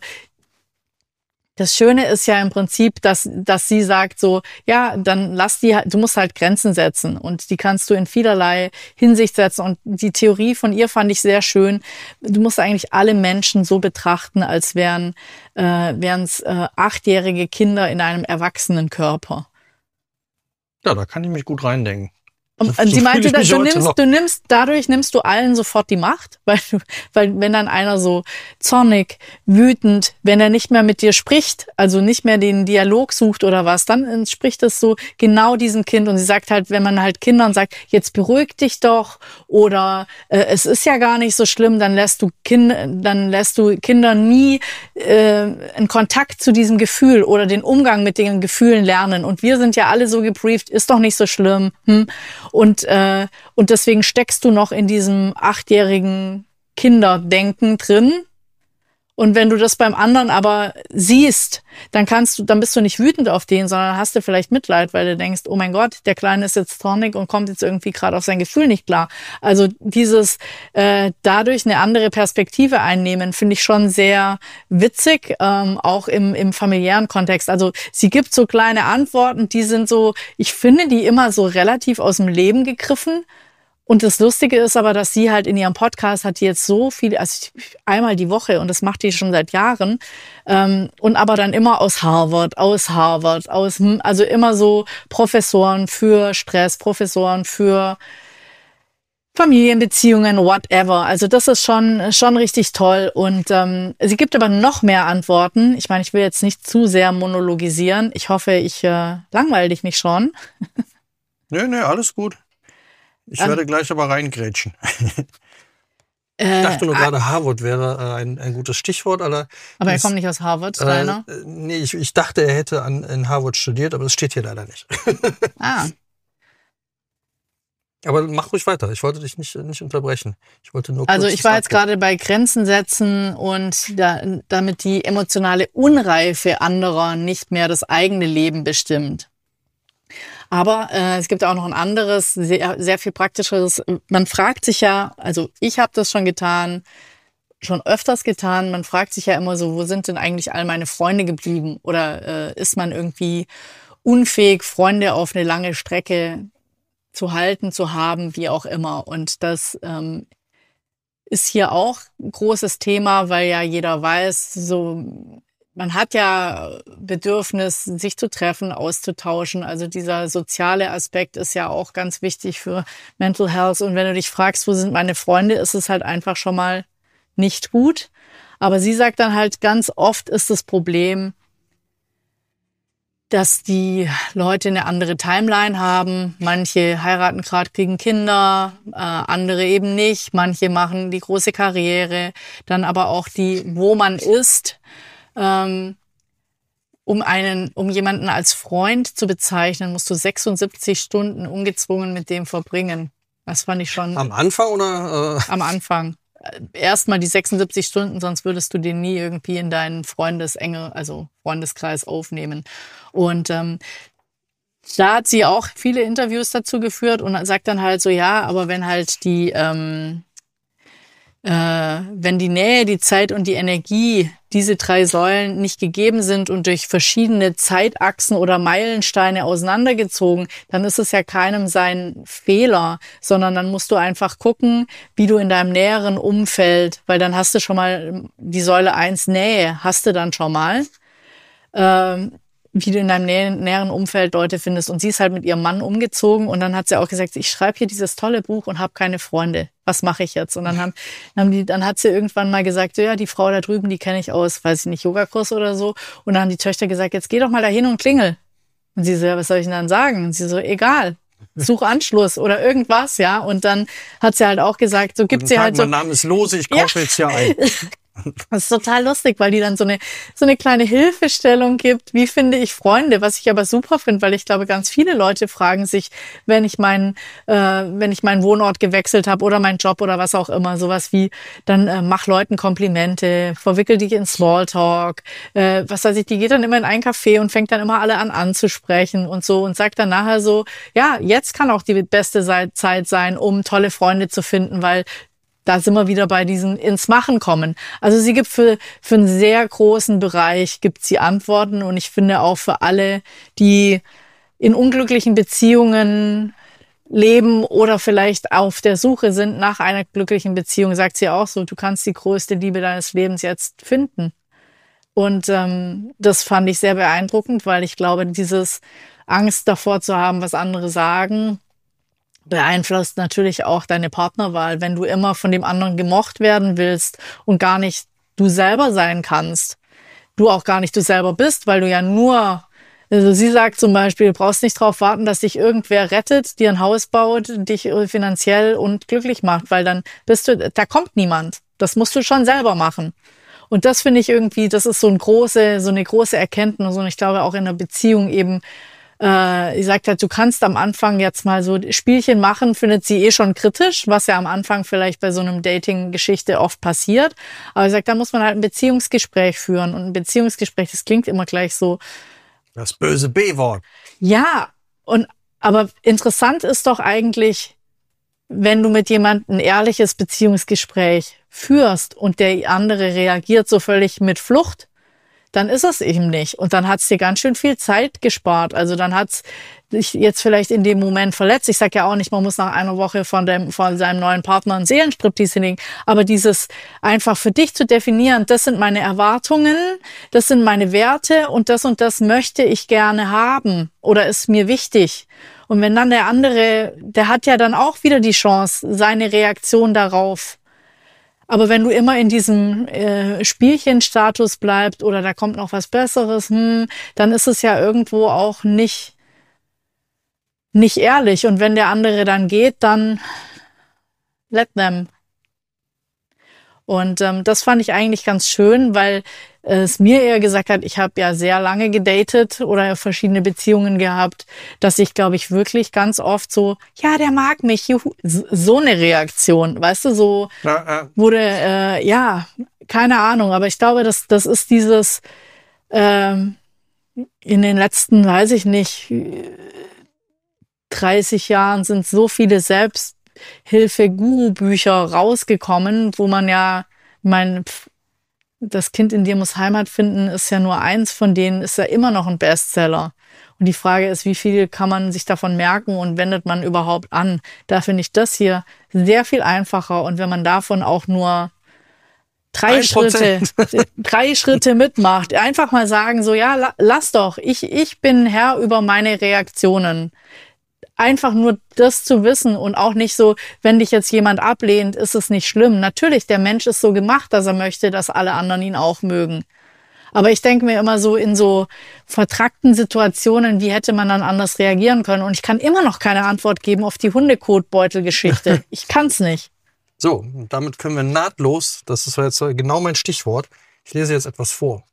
das Schöne ist ja im Prinzip, dass sie sagt so, ja, dann du musst halt Grenzen setzen und die kannst du in vielerlei Hinsicht setzen und die Theorie von ihr fand ich sehr schön. Du musst eigentlich alle Menschen so betrachten, als wären es 8-jährige Kinder in einem erwachsenen Körper. Ja, da kann ich mich gut reindenken. Und sie meinte, dadurch nimmst du allen sofort die Macht, weil wenn dann einer so zornig, wütend, wenn er nicht mehr mit dir spricht, also nicht mehr den Dialog sucht oder was, dann entspricht es so genau diesem Kind. Und sie sagt halt, wenn man halt Kindern sagt, jetzt beruhig dich doch oder es ist ja gar nicht so schlimm, dann lässt du Kindern nie einen Kontakt zu diesem Gefühl oder den Umgang mit den Gefühlen lernen. Und wir sind ja alle so gebrieft, ist doch nicht so schlimm. Und deswegen steckst du noch in diesem 8-jährigen Kinderdenken drin. Und wenn du das beim anderen aber siehst, dann bist du nicht wütend auf den, sondern hast du vielleicht Mitleid, weil du denkst, oh mein Gott, der Kleine ist jetzt zornig und kommt jetzt irgendwie gerade auf sein Gefühl nicht klar. Also dieses dadurch eine andere Perspektive einnehmen, finde ich schon sehr witzig, auch im familiären Kontext. Also sie gibt so kleine Antworten, die sind so, ich finde die immer so relativ aus dem Leben gegriffen. Und das Lustige ist aber, dass sie halt in ihrem Podcast hat die jetzt so viele, also einmal die Woche und das macht die schon seit Jahren und aber dann immer aus Harvard, also immer so Professoren für Stress, Professoren für Familienbeziehungen, whatever. Also das ist schon richtig toll und sie gibt aber noch mehr Antworten. Ich meine, ich will jetzt nicht zu sehr monologisieren. Ich hoffe, ich langweile dich nicht schon. Nee, alles gut. Ich werde gleich aber reingrätschen. Ich dachte nur gerade, Harvard wäre ein gutes Stichwort. Aber er kommt nicht aus Harvard, deiner? Nee, ich dachte, er hätte in Harvard studiert, aber das steht hier leider nicht. Aber mach ruhig weiter. Ich wollte dich nicht unterbrechen. Ich wollte nur Also ich war jetzt gerade bei Grenzen setzen und damit die emotionale Unreife anderer nicht mehr das eigene Leben bestimmt. Aber es gibt auch noch ein anderes, sehr, sehr viel praktischeres. Man fragt sich ja, also ich habe das schon öfters getan, man fragt sich ja immer so, wo sind denn eigentlich all meine Freunde geblieben? Oder ist man irgendwie unfähig, Freunde auf eine lange Strecke zu halten, zu haben, wie auch immer. Und das ist hier auch ein großes Thema, weil ja jeder weiß, so man hat ja Bedürfnis, sich zu treffen, auszutauschen. Also dieser soziale Aspekt ist ja auch ganz wichtig für Mental Health. Und wenn du dich fragst, wo sind meine Freunde, ist es halt einfach schon mal nicht gut. Aber sie sagt dann halt, ganz oft ist das Problem, dass die Leute eine andere Timeline haben. Manche heiraten gerade, kriegen Kinder, andere eben nicht. Manche machen die große Karriere. Dann aber auch wo man ist. Um jemanden als Freund zu bezeichnen, musst du 76 Stunden ungezwungen mit dem verbringen. Das fand ich schon. Am Anfang oder? Am Anfang. Erstmal die 76 Stunden, sonst würdest du den nie irgendwie in deinen Freundeskreis aufnehmen. Und da hat sie auch viele Interviews dazu geführt und sagt dann halt so, ja, aber wenn halt wenn die Nähe, die Zeit und die Energie, diese 3 Säulen nicht gegeben sind und durch verschiedene Zeitachsen oder Meilensteine auseinandergezogen, dann ist es ja keinem sein Fehler, sondern dann musst du einfach gucken, wie du in deinem näheren Umfeld, weil dann hast du schon mal die Säule 1 Nähe, hast du dann schon mal, wie du in deinem näheren Umfeld Leute findest. Und sie ist halt mit ihrem Mann umgezogen und dann hat sie auch gesagt, ich schreibe hier dieses tolle Buch und habe keine Freunde. Was mache ich jetzt? Und dann hat sie irgendwann mal gesagt, so, ja, die Frau da drüben, die kenne ich aus, weiß ich nicht, Yogakurs oder so. Und dann haben die Töchter gesagt, jetzt geh doch mal da hin und klingel. Und sie so, ja, was soll ich denn dann sagen? Und sie so, egal, such Anschluss oder irgendwas, ja. Und dann hat sie halt auch gesagt, so gibt sie halt so. Mein Name ist Lose, ich kaufe jetzt hier ein. Das ist total lustig, weil die dann so eine kleine Hilfestellung gibt. Wie finde ich Freunde? Was ich aber super finde, weil ich glaube, ganz viele Leute fragen sich, wenn ich meinen Wohnort gewechselt habe oder meinen Job oder was auch immer, sowas wie, dann mach Leuten Komplimente, verwickel dich in Smalltalk, was weiß ich, die geht dann immer in ein Café und fängt dann immer alle an anzusprechen und so und sagt dann nachher so, ja, jetzt kann auch die beste Zeit sein, um tolle Freunde zu finden, weil da sind wir wieder bei diesem ins Machen kommen. Also sie gibt für einen sehr großen Bereich gibt sie Antworten und ich finde auch für alle, die in unglücklichen Beziehungen leben oder vielleicht auf der Suche sind nach einer glücklichen Beziehung, sagt sie auch so, du kannst die größte Liebe deines Lebens jetzt finden. Und das fand ich sehr beeindruckend, weil ich glaube, dieses Angst davor zu haben, was andere sagen, beeinflusst natürlich auch deine Partnerwahl. Wenn du immer von dem anderen gemocht werden willst und gar nicht du selber sein kannst, du auch gar nicht du selber bist, weil du ja nur, also sie sagt zum Beispiel, du brauchst nicht darauf warten, dass dich irgendwer rettet, dir ein Haus baut, dich finanziell und glücklich macht, weil dann da kommt niemand. Das musst du schon selber machen. Und das finde ich irgendwie, das ist so eine große Erkenntnis und ich glaube auch in einer Beziehung eben, ich sagte halt, du kannst am Anfang jetzt mal so Spielchen machen, findet sie schon kritisch, was ja am Anfang vielleicht bei so einem Dating-Geschichte oft passiert. Aber ich sag, da muss man halt ein Beziehungsgespräch führen. Und ein Beziehungsgespräch, das klingt immer gleich so. Das böse B-Wort. Ja, aber interessant ist doch eigentlich, wenn du mit jemandem ein ehrliches Beziehungsgespräch führst und der andere reagiert so völlig mit Flucht, dann ist es eben nicht. Und dann hat's dir ganz schön viel Zeit gespart. Also dann hat's dich jetzt vielleicht in dem Moment verletzt. Ich sag ja auch nicht, man muss nach einer Woche von seinem neuen Partner einen Seelenstriptease hinlegen. Aber dieses einfach für dich zu definieren, das sind meine Erwartungen, das sind meine Werte und das möchte ich gerne haben oder ist mir wichtig. Und wenn dann der andere, der hat ja dann auch wieder die Chance, seine Reaktion darauf. Aber wenn du immer in diesem Spielchenstatus bleibst oder da kommt noch was Besseres, dann ist es ja irgendwo auch nicht ehrlich. Und wenn der andere dann geht, dann let them. Und das fand ich eigentlich ganz schön, weil es mir eher gesagt hat, ich habe ja sehr lange gedatet oder verschiedene Beziehungen gehabt, dass ich, glaube ich, wirklich ganz oft so, ja, der mag mich, juhu, so eine Reaktion, weißt du, so wurde, ja, keine Ahnung, aber ich glaube, das ist dieses in den letzten, weiß ich nicht, 30 Jahren sind so viele Selbsthilfe-Guru-Bücher rausgekommen, wo man ja, das Kind in dir muss Heimat finden, ist ja nur eins von denen, ist ja immer noch ein Bestseller. Und die Frage ist, wie viel kann man sich davon merken und wendet man überhaupt an? Da finde ich das hier sehr viel einfacher. Und wenn man davon auch nur 3 Schritte mitmacht, einfach mal sagen, so, ja, lass doch, ich bin Herr über meine Reaktionen. Einfach nur das zu wissen und auch nicht so, wenn dich jetzt jemand ablehnt, ist es nicht schlimm. Natürlich, der Mensch ist so gemacht, dass er möchte, dass alle anderen ihn auch mögen. Aber ich denke mir immer so in so vertrackten Situationen, wie hätte man dann anders reagieren können? Und ich kann immer noch keine Antwort geben auf die Hundekotbeutel-Geschichte. Ich kann's nicht. So, damit können wir nahtlos, das ist jetzt genau mein Stichwort, ich lese jetzt etwas vor.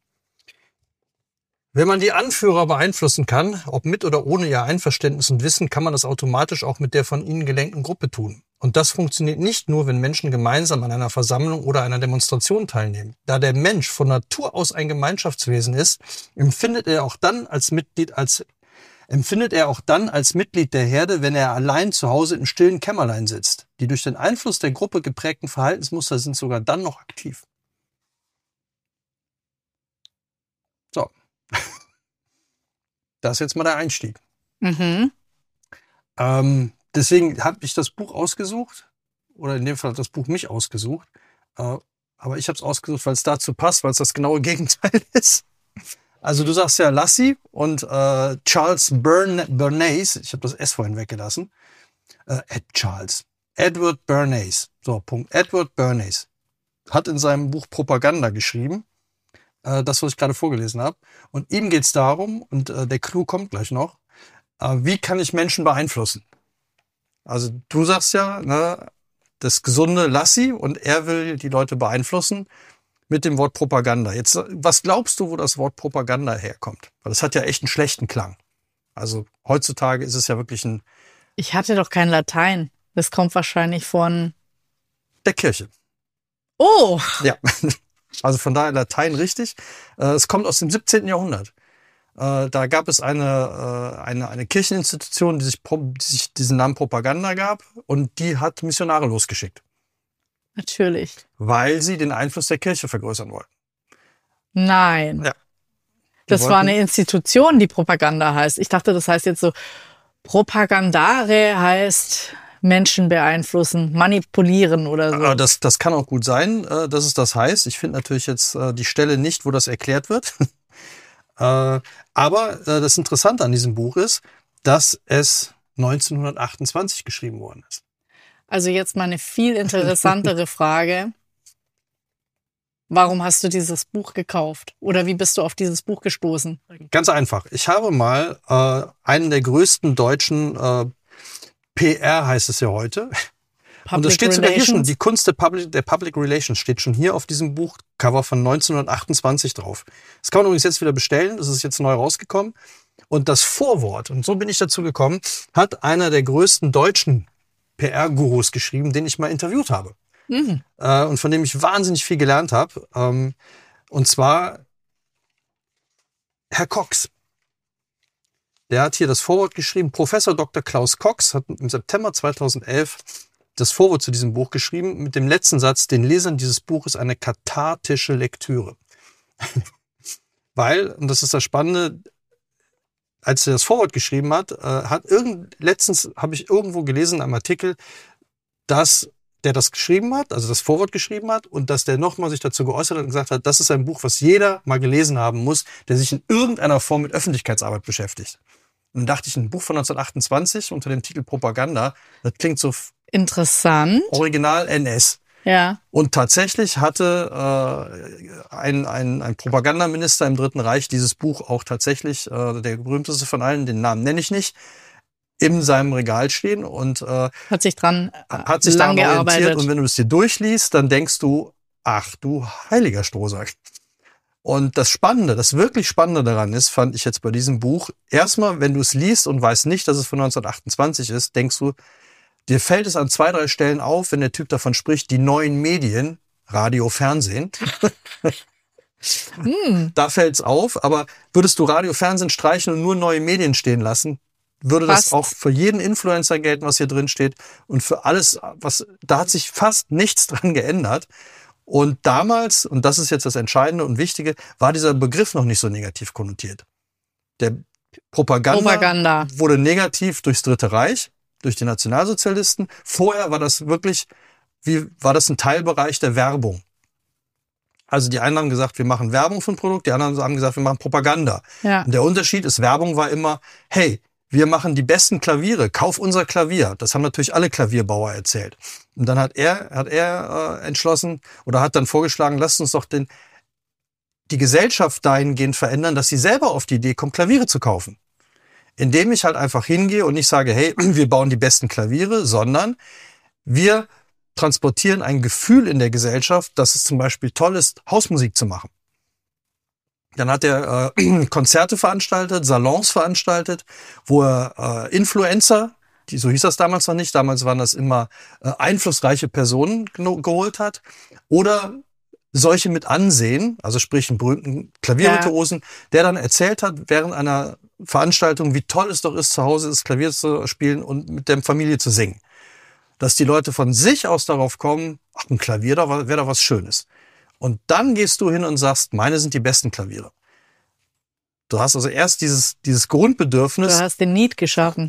Wenn man die Anführer beeinflussen kann, ob mit oder ohne ihr Einverständnis und Wissen, kann man das automatisch auch mit der von ihnen gelenkten Gruppe tun. Und das funktioniert nicht nur, wenn Menschen gemeinsam an einer Versammlung oder einer Demonstration teilnehmen. Da der Mensch von Natur aus ein Gemeinschaftswesen ist, empfindet er auch dann als Mitglied der Herde, wenn er allein zu Hause im stillen Kämmerlein sitzt. Die durch den Einfluss der Gruppe geprägten Verhaltensmuster sind sogar dann noch aktiv. So. Das ist jetzt mal der Einstieg. Mhm. Deswegen habe ich das Buch ausgesucht. Oder in dem Fall hat das Buch mich ausgesucht. Aber ich habe es ausgesucht, weil es dazu passt, weil es das genaue Gegenteil ist. Also du sagst ja Lassie und Charles Bernays, ich habe das S vorhin weggelassen. Edward Bernays. So, Punkt. Edward Bernays hat in seinem Buch Propaganda geschrieben. Das, was ich gerade vorgelesen habe. Und ihm geht es darum, und der Clou kommt gleich noch, wie kann ich Menschen beeinflussen? Also du sagst ja, ne, das gesunde Lassie und er will die Leute beeinflussen mit dem Wort Propaganda. Jetzt, was glaubst du, wo das Wort Propaganda herkommt? Weil das hat ja echt einen schlechten Klang. Also heutzutage ist es ja wirklich Ich hatte doch kein Latein. Das kommt wahrscheinlich von der Kirche. Oh! Ja, also von daher Latein richtig. Es kommt aus dem 17. Jahrhundert. Da gab es eine Kircheninstitution, die sich diesen Namen Propaganda gab und die hat Missionare losgeschickt. Natürlich. Weil sie den Einfluss der Kirche vergrößern wollten. Nein. Ja. Das war eine Institution, die Propaganda heißt. Ich dachte, das heißt jetzt so, Propagandare heißt Menschen beeinflussen, manipulieren oder so. Das kann auch gut sein, dass es das heißt. Ich finde natürlich jetzt die Stelle nicht, wo das erklärt wird. Aber das Interessante an diesem Buch ist, dass es 1928 geschrieben worden ist. Also jetzt mal eine viel interessantere Frage. Warum hast du dieses Buch gekauft? Oder wie bist du auf dieses Buch gestoßen? Ganz einfach. Ich habe mal einen der größten deutschen PR heißt es ja heute. Und das steht sogar hier schon, die Kunst der Public Relations steht schon hier auf diesem Buchcover von 1928 drauf. Das kann man übrigens jetzt wieder bestellen, das ist jetzt neu rausgekommen. Und das Vorwort, und so bin ich dazu gekommen, hat einer der größten deutschen PR-Gurus geschrieben, den ich mal interviewt habe. Mhm. Und von dem ich wahnsinnig viel gelernt habe. Und zwar Herr Cox. Der hat hier das Vorwort geschrieben. Professor Dr. Klaus Cox hat im September 2011 das Vorwort zu diesem Buch geschrieben mit dem letzten Satz: Den Lesern dieses Buches eine kathartische Lektüre. Weil, und das ist das Spannende, als er das Vorwort geschrieben hat, letztens habe ich irgendwo gelesen in einem Artikel, dass der das geschrieben hat, also das Vorwort geschrieben hat, und dass der nochmal sich dazu geäußert hat und gesagt hat, das ist ein Buch, was jeder mal gelesen haben muss, der sich in irgendeiner Form mit Öffentlichkeitsarbeit beschäftigt. Und dann dachte ich, ein Buch von 1928 unter dem Titel Propaganda, das klingt so interessant. Original NS. Ja. Und tatsächlich hatte ein Propagandaminister im Dritten Reich dieses Buch auch tatsächlich, der berühmteste von allen, den Namen nenne ich nicht, in seinem Regal stehen und hat sich daran orientiert. Und wenn du es dir durchliest, dann denkst du, ach du heiliger Strohsack. Und das wirklich Spannende daran ist, fand ich jetzt bei diesem Buch, erstmal, wenn du es liest und weißt nicht, dass es von 1928 ist, denkst du, dir fällt es an 2, 3 Stellen auf, wenn der Typ davon spricht, die neuen Medien, Radio, Fernsehen. Da fällt es auf, aber würdest du Radio, Fernsehen streichen und nur neue Medien stehen lassen, würde das auch für jeden Influencer gelten, was hier drin steht, und für alles, da hat sich fast nichts dran geändert. Und damals, und das ist jetzt das Entscheidende und Wichtige, war dieser Begriff noch nicht so negativ konnotiert. Der Propaganda wurde negativ durchs Dritte Reich, durch die Nationalsozialisten. Vorher war das wirklich, war das ein Teilbereich der Werbung. Also die einen haben gesagt, wir machen Werbung für ein Produkt, die anderen haben gesagt, wir machen Propaganda. Ja. Und der Unterschied ist, Werbung war immer, hey, wir machen die besten Klaviere, kauf unser Klavier. Das haben natürlich alle Klavierbauer erzählt. Und dann hat er entschlossen oder hat dann vorgeschlagen, lasst uns doch die Gesellschaft dahingehend verändern, dass sie selber auf die Idee kommt, Klaviere zu kaufen. Indem ich halt einfach hingehe und nicht sage, hey, wir bauen die besten Klaviere, sondern wir transportieren ein Gefühl in der Gesellschaft, dass es zum Beispiel toll ist, Hausmusik zu machen. Dann hat er Konzerte veranstaltet, Salons veranstaltet, wo er Influencer, so hieß das damals noch nicht, damals waren das immer einflussreiche Personen geholt hat, oder solche mit Ansehen, also sprich einen berühmten Klaviervirtuosen, der dann erzählt hat während einer Veranstaltung, wie toll es doch ist, zu Hause das Klavier zu spielen und mit der Familie zu singen. dass die Leute von sich aus darauf kommen, ach, ein Klavier wäre doch was Schönes. Und dann gehst du hin und sagst, meine sind die besten Klaviere. Du hast also erst dieses Grundbedürfnis. Du hast den Need geschaffen.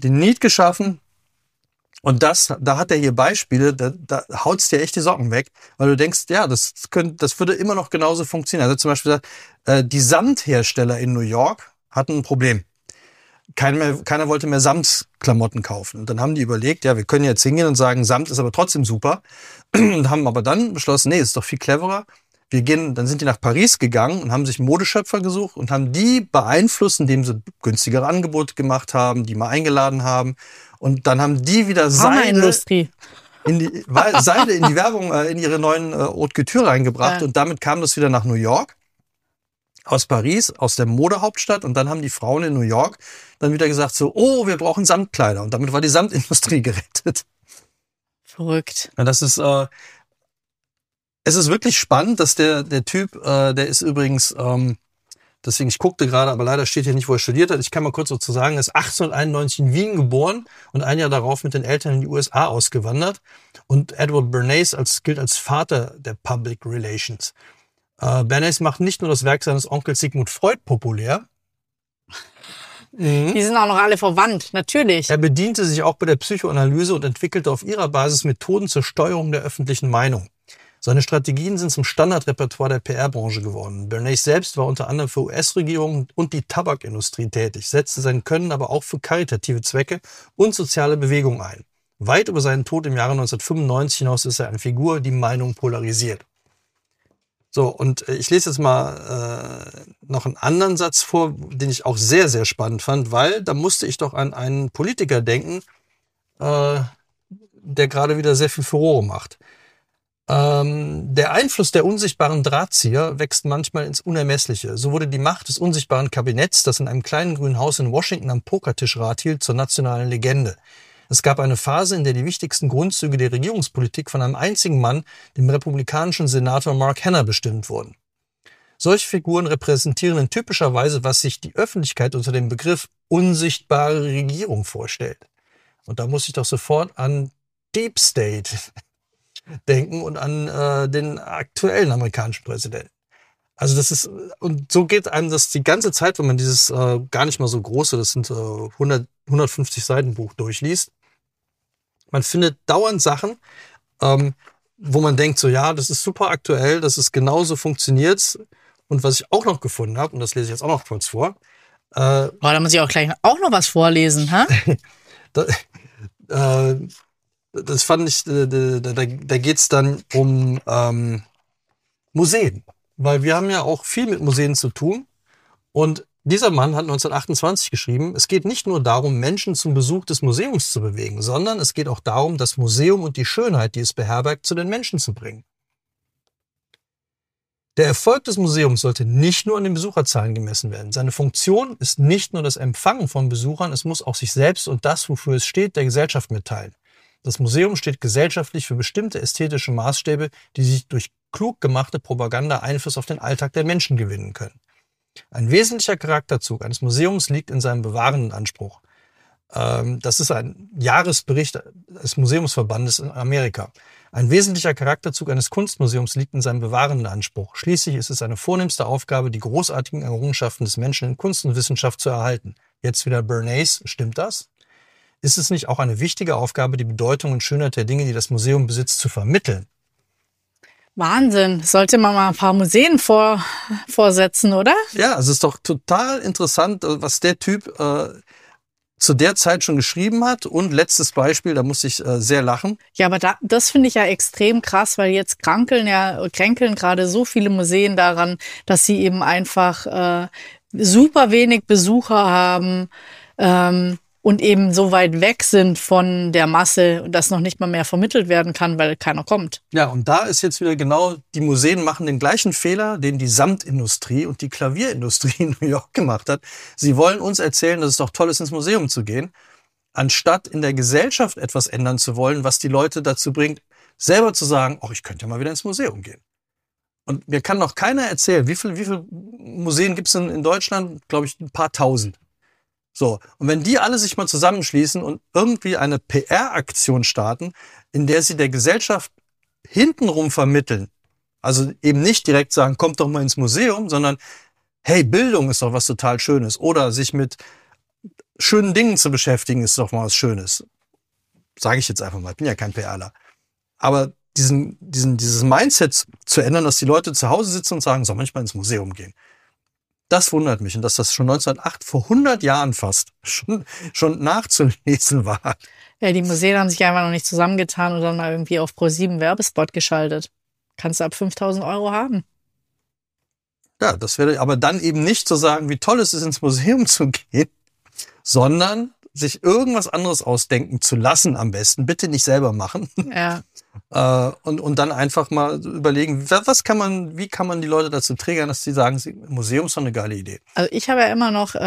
Und da hat er hier Beispiele, da haut's dir echt die Socken weg, weil du denkst, ja, das würde immer noch genauso funktionieren. Also zum Beispiel, die Samthersteller in New York hatten ein Problem. Keiner wollte mehr Samtklamotten kaufen. Und dann haben die überlegt, ja, wir können jetzt hingehen und sagen, Samt ist aber trotzdem super. Und haben aber dann beschlossen, nee, ist doch viel cleverer. Dann sind die nach Paris gegangen und haben sich Modeschöpfer gesucht und haben die beeinflusst, indem sie günstigere Angebote gemacht haben, die mal eingeladen haben. Und dann haben die wieder Seide in die Werbung, in ihre neuen Haute Couture reingebracht. Ja. Und damit kam das wieder nach New York, aus Paris, aus der Modehauptstadt. Und dann haben die Frauen in New York dann wieder gesagt so, oh, wir brauchen Samtkleider. Und damit war die Samtindustrie gerettet. Verrückt. Ja, das ist... Es ist wirklich spannend, dass der Typ, der ist übrigens, deswegen, ich guckte gerade, aber leider steht hier nicht, wo er studiert hat. Ich kann mal kurz dazu sagen, er ist 1891 in Wien geboren und ein Jahr darauf mit den Eltern in die USA ausgewandert. Und Edward Bernays gilt als Vater der Public Relations. Bernays macht nicht nur das Werk seines Onkels Sigmund Freud populär. Die sind auch noch alle verwandt, natürlich. Er bediente sich auch bei der Psychoanalyse und entwickelte auf ihrer Basis Methoden zur Steuerung der öffentlichen Meinung. Seine Strategien sind zum Standardrepertoire der PR-Branche geworden. Bernays selbst war unter anderem für US-Regierungen und die Tabakindustrie tätig, setzte sein Können aber auch für karitative Zwecke und soziale Bewegungen ein. Weit über seinen Tod im Jahre 1995 hinaus ist er eine Figur, die Meinung polarisiert. So, und ich lese jetzt mal noch einen anderen Satz vor, den ich auch sehr, sehr spannend fand, weil da musste ich doch an einen Politiker denken, der gerade wieder sehr viel Furore macht. Der Einfluss der unsichtbaren Drahtzieher wächst manchmal ins Unermessliche. So wurde die Macht des unsichtbaren Kabinetts, das in einem kleinen grünen Haus in Washington am Pokertisch Rat hielt, zur nationalen Legende. Es gab eine Phase, in der die wichtigsten Grundzüge der Regierungspolitik von einem einzigen Mann, dem republikanischen Senator Mark Hanna, bestimmt wurden. Solche Figuren repräsentieren in typischer Weise, was sich die Öffentlichkeit unter dem Begriff unsichtbare Regierung vorstellt. Und da muss ich doch sofort an Deep State denken und an den aktuellen amerikanischen Präsidenten. Also das ist, und so geht einem das die ganze Zeit, wenn man dieses gar nicht mal so große, das sind 150 Seiten Buch durchliest. Man findet dauernd Sachen, wo man denkt so, ja, das ist super aktuell, das ist genauso funktioniert's. Und was ich auch noch gefunden habe, und das lese ich jetzt auch noch kurz vor. Da muss ich auch gleich auch noch was vorlesen, ha? Das fand ich, da geht's dann um Museen. Weil wir haben ja auch viel mit Museen zu tun. Und dieser Mann hat 1928 geschrieben, es geht nicht nur darum, Menschen zum Besuch des Museums zu bewegen, sondern es geht auch darum, das Museum und die Schönheit, die es beherbergt, zu den Menschen zu bringen. Der Erfolg des Museums sollte nicht nur an den Besucherzahlen gemessen werden. Seine Funktion ist nicht nur das Empfangen von Besuchern, es muss auch sich selbst und das, wofür es steht, der Gesellschaft mitteilen. Das Museum steht gesellschaftlich für bestimmte ästhetische Maßstäbe, die sich durch klug gemachte Propaganda Einfluss auf den Alltag der Menschen gewinnen können. Ein wesentlicher Charakterzug eines Museums liegt in seinem bewahrenden Anspruch. Das ist ein Jahresbericht des Museumsverbandes in Amerika. Ein wesentlicher Charakterzug eines Kunstmuseums liegt in seinem bewahrenden Anspruch. Schließlich ist es seine vornehmste Aufgabe, die großartigen Errungenschaften des Menschen in Kunst und Wissenschaft zu erhalten. Jetzt wieder Bernays, stimmt das? Ist es nicht auch eine wichtige Aufgabe, die Bedeutung und Schönheit der Dinge, die das Museum besitzt, zu vermitteln? Wahnsinn. Sollte man mal ein paar Museen vorsetzen, oder? Ja, es ist doch total interessant, was der Typ zu der Zeit schon geschrieben hat. Und letztes Beispiel, da muss ich sehr lachen. Ja, aber das finde ich ja extrem krass, weil jetzt kränkeln gerade so viele Museen daran, dass sie eben einfach super wenig Besucher haben, und eben so weit weg sind von der Masse, dass noch nicht mal mehr vermittelt werden kann, weil keiner kommt. Ja, und da ist jetzt wieder genau, die Museen machen den gleichen Fehler, den die Samtindustrie und die Klavierindustrie in New York gemacht hat. Sie wollen uns erzählen, dass es doch toll ist, ins Museum zu gehen, anstatt in der Gesellschaft etwas ändern zu wollen, was die Leute dazu bringt, selber zu sagen, oh, ich könnte ja mal wieder ins Museum gehen. Und mir kann noch keiner erzählen, wie viel Museen gibt es in Deutschland? Glaube ich, ein paar tausend. So, und wenn die alle sich mal zusammenschließen und irgendwie eine PR-Aktion starten, in der sie der Gesellschaft hintenrum vermitteln, also eben nicht direkt sagen, kommt doch mal ins Museum, sondern hey, Bildung ist doch was total Schönes. Oder sich mit schönen Dingen zu beschäftigen, ist doch mal was Schönes. Sage ich jetzt einfach mal, ich bin ja kein PRler. Aber dieses Mindset zu ändern, dass die Leute zu Hause sitzen und sagen, soll manchmal ins Museum gehen. Das wundert mich. Und dass das schon 1908, vor 100 Jahren fast, schon nachzulesen war. Ja, die Museen haben sich einfach noch nicht zusammengetan und dann mal irgendwie auf Pro7 Werbespot geschaltet. Kannst du ab 5.000 € haben. Ja, das wäre aber dann eben nicht zu sagen, wie toll es ist, ins Museum zu gehen, sondern sich irgendwas anderes ausdenken zu lassen am besten. Bitte nicht selber machen. Ja. Und dann einfach mal überlegen, wie kann man die Leute dazu triggern, dass sie sagen, Museum ist doch eine geile Idee. Also ich habe ja immer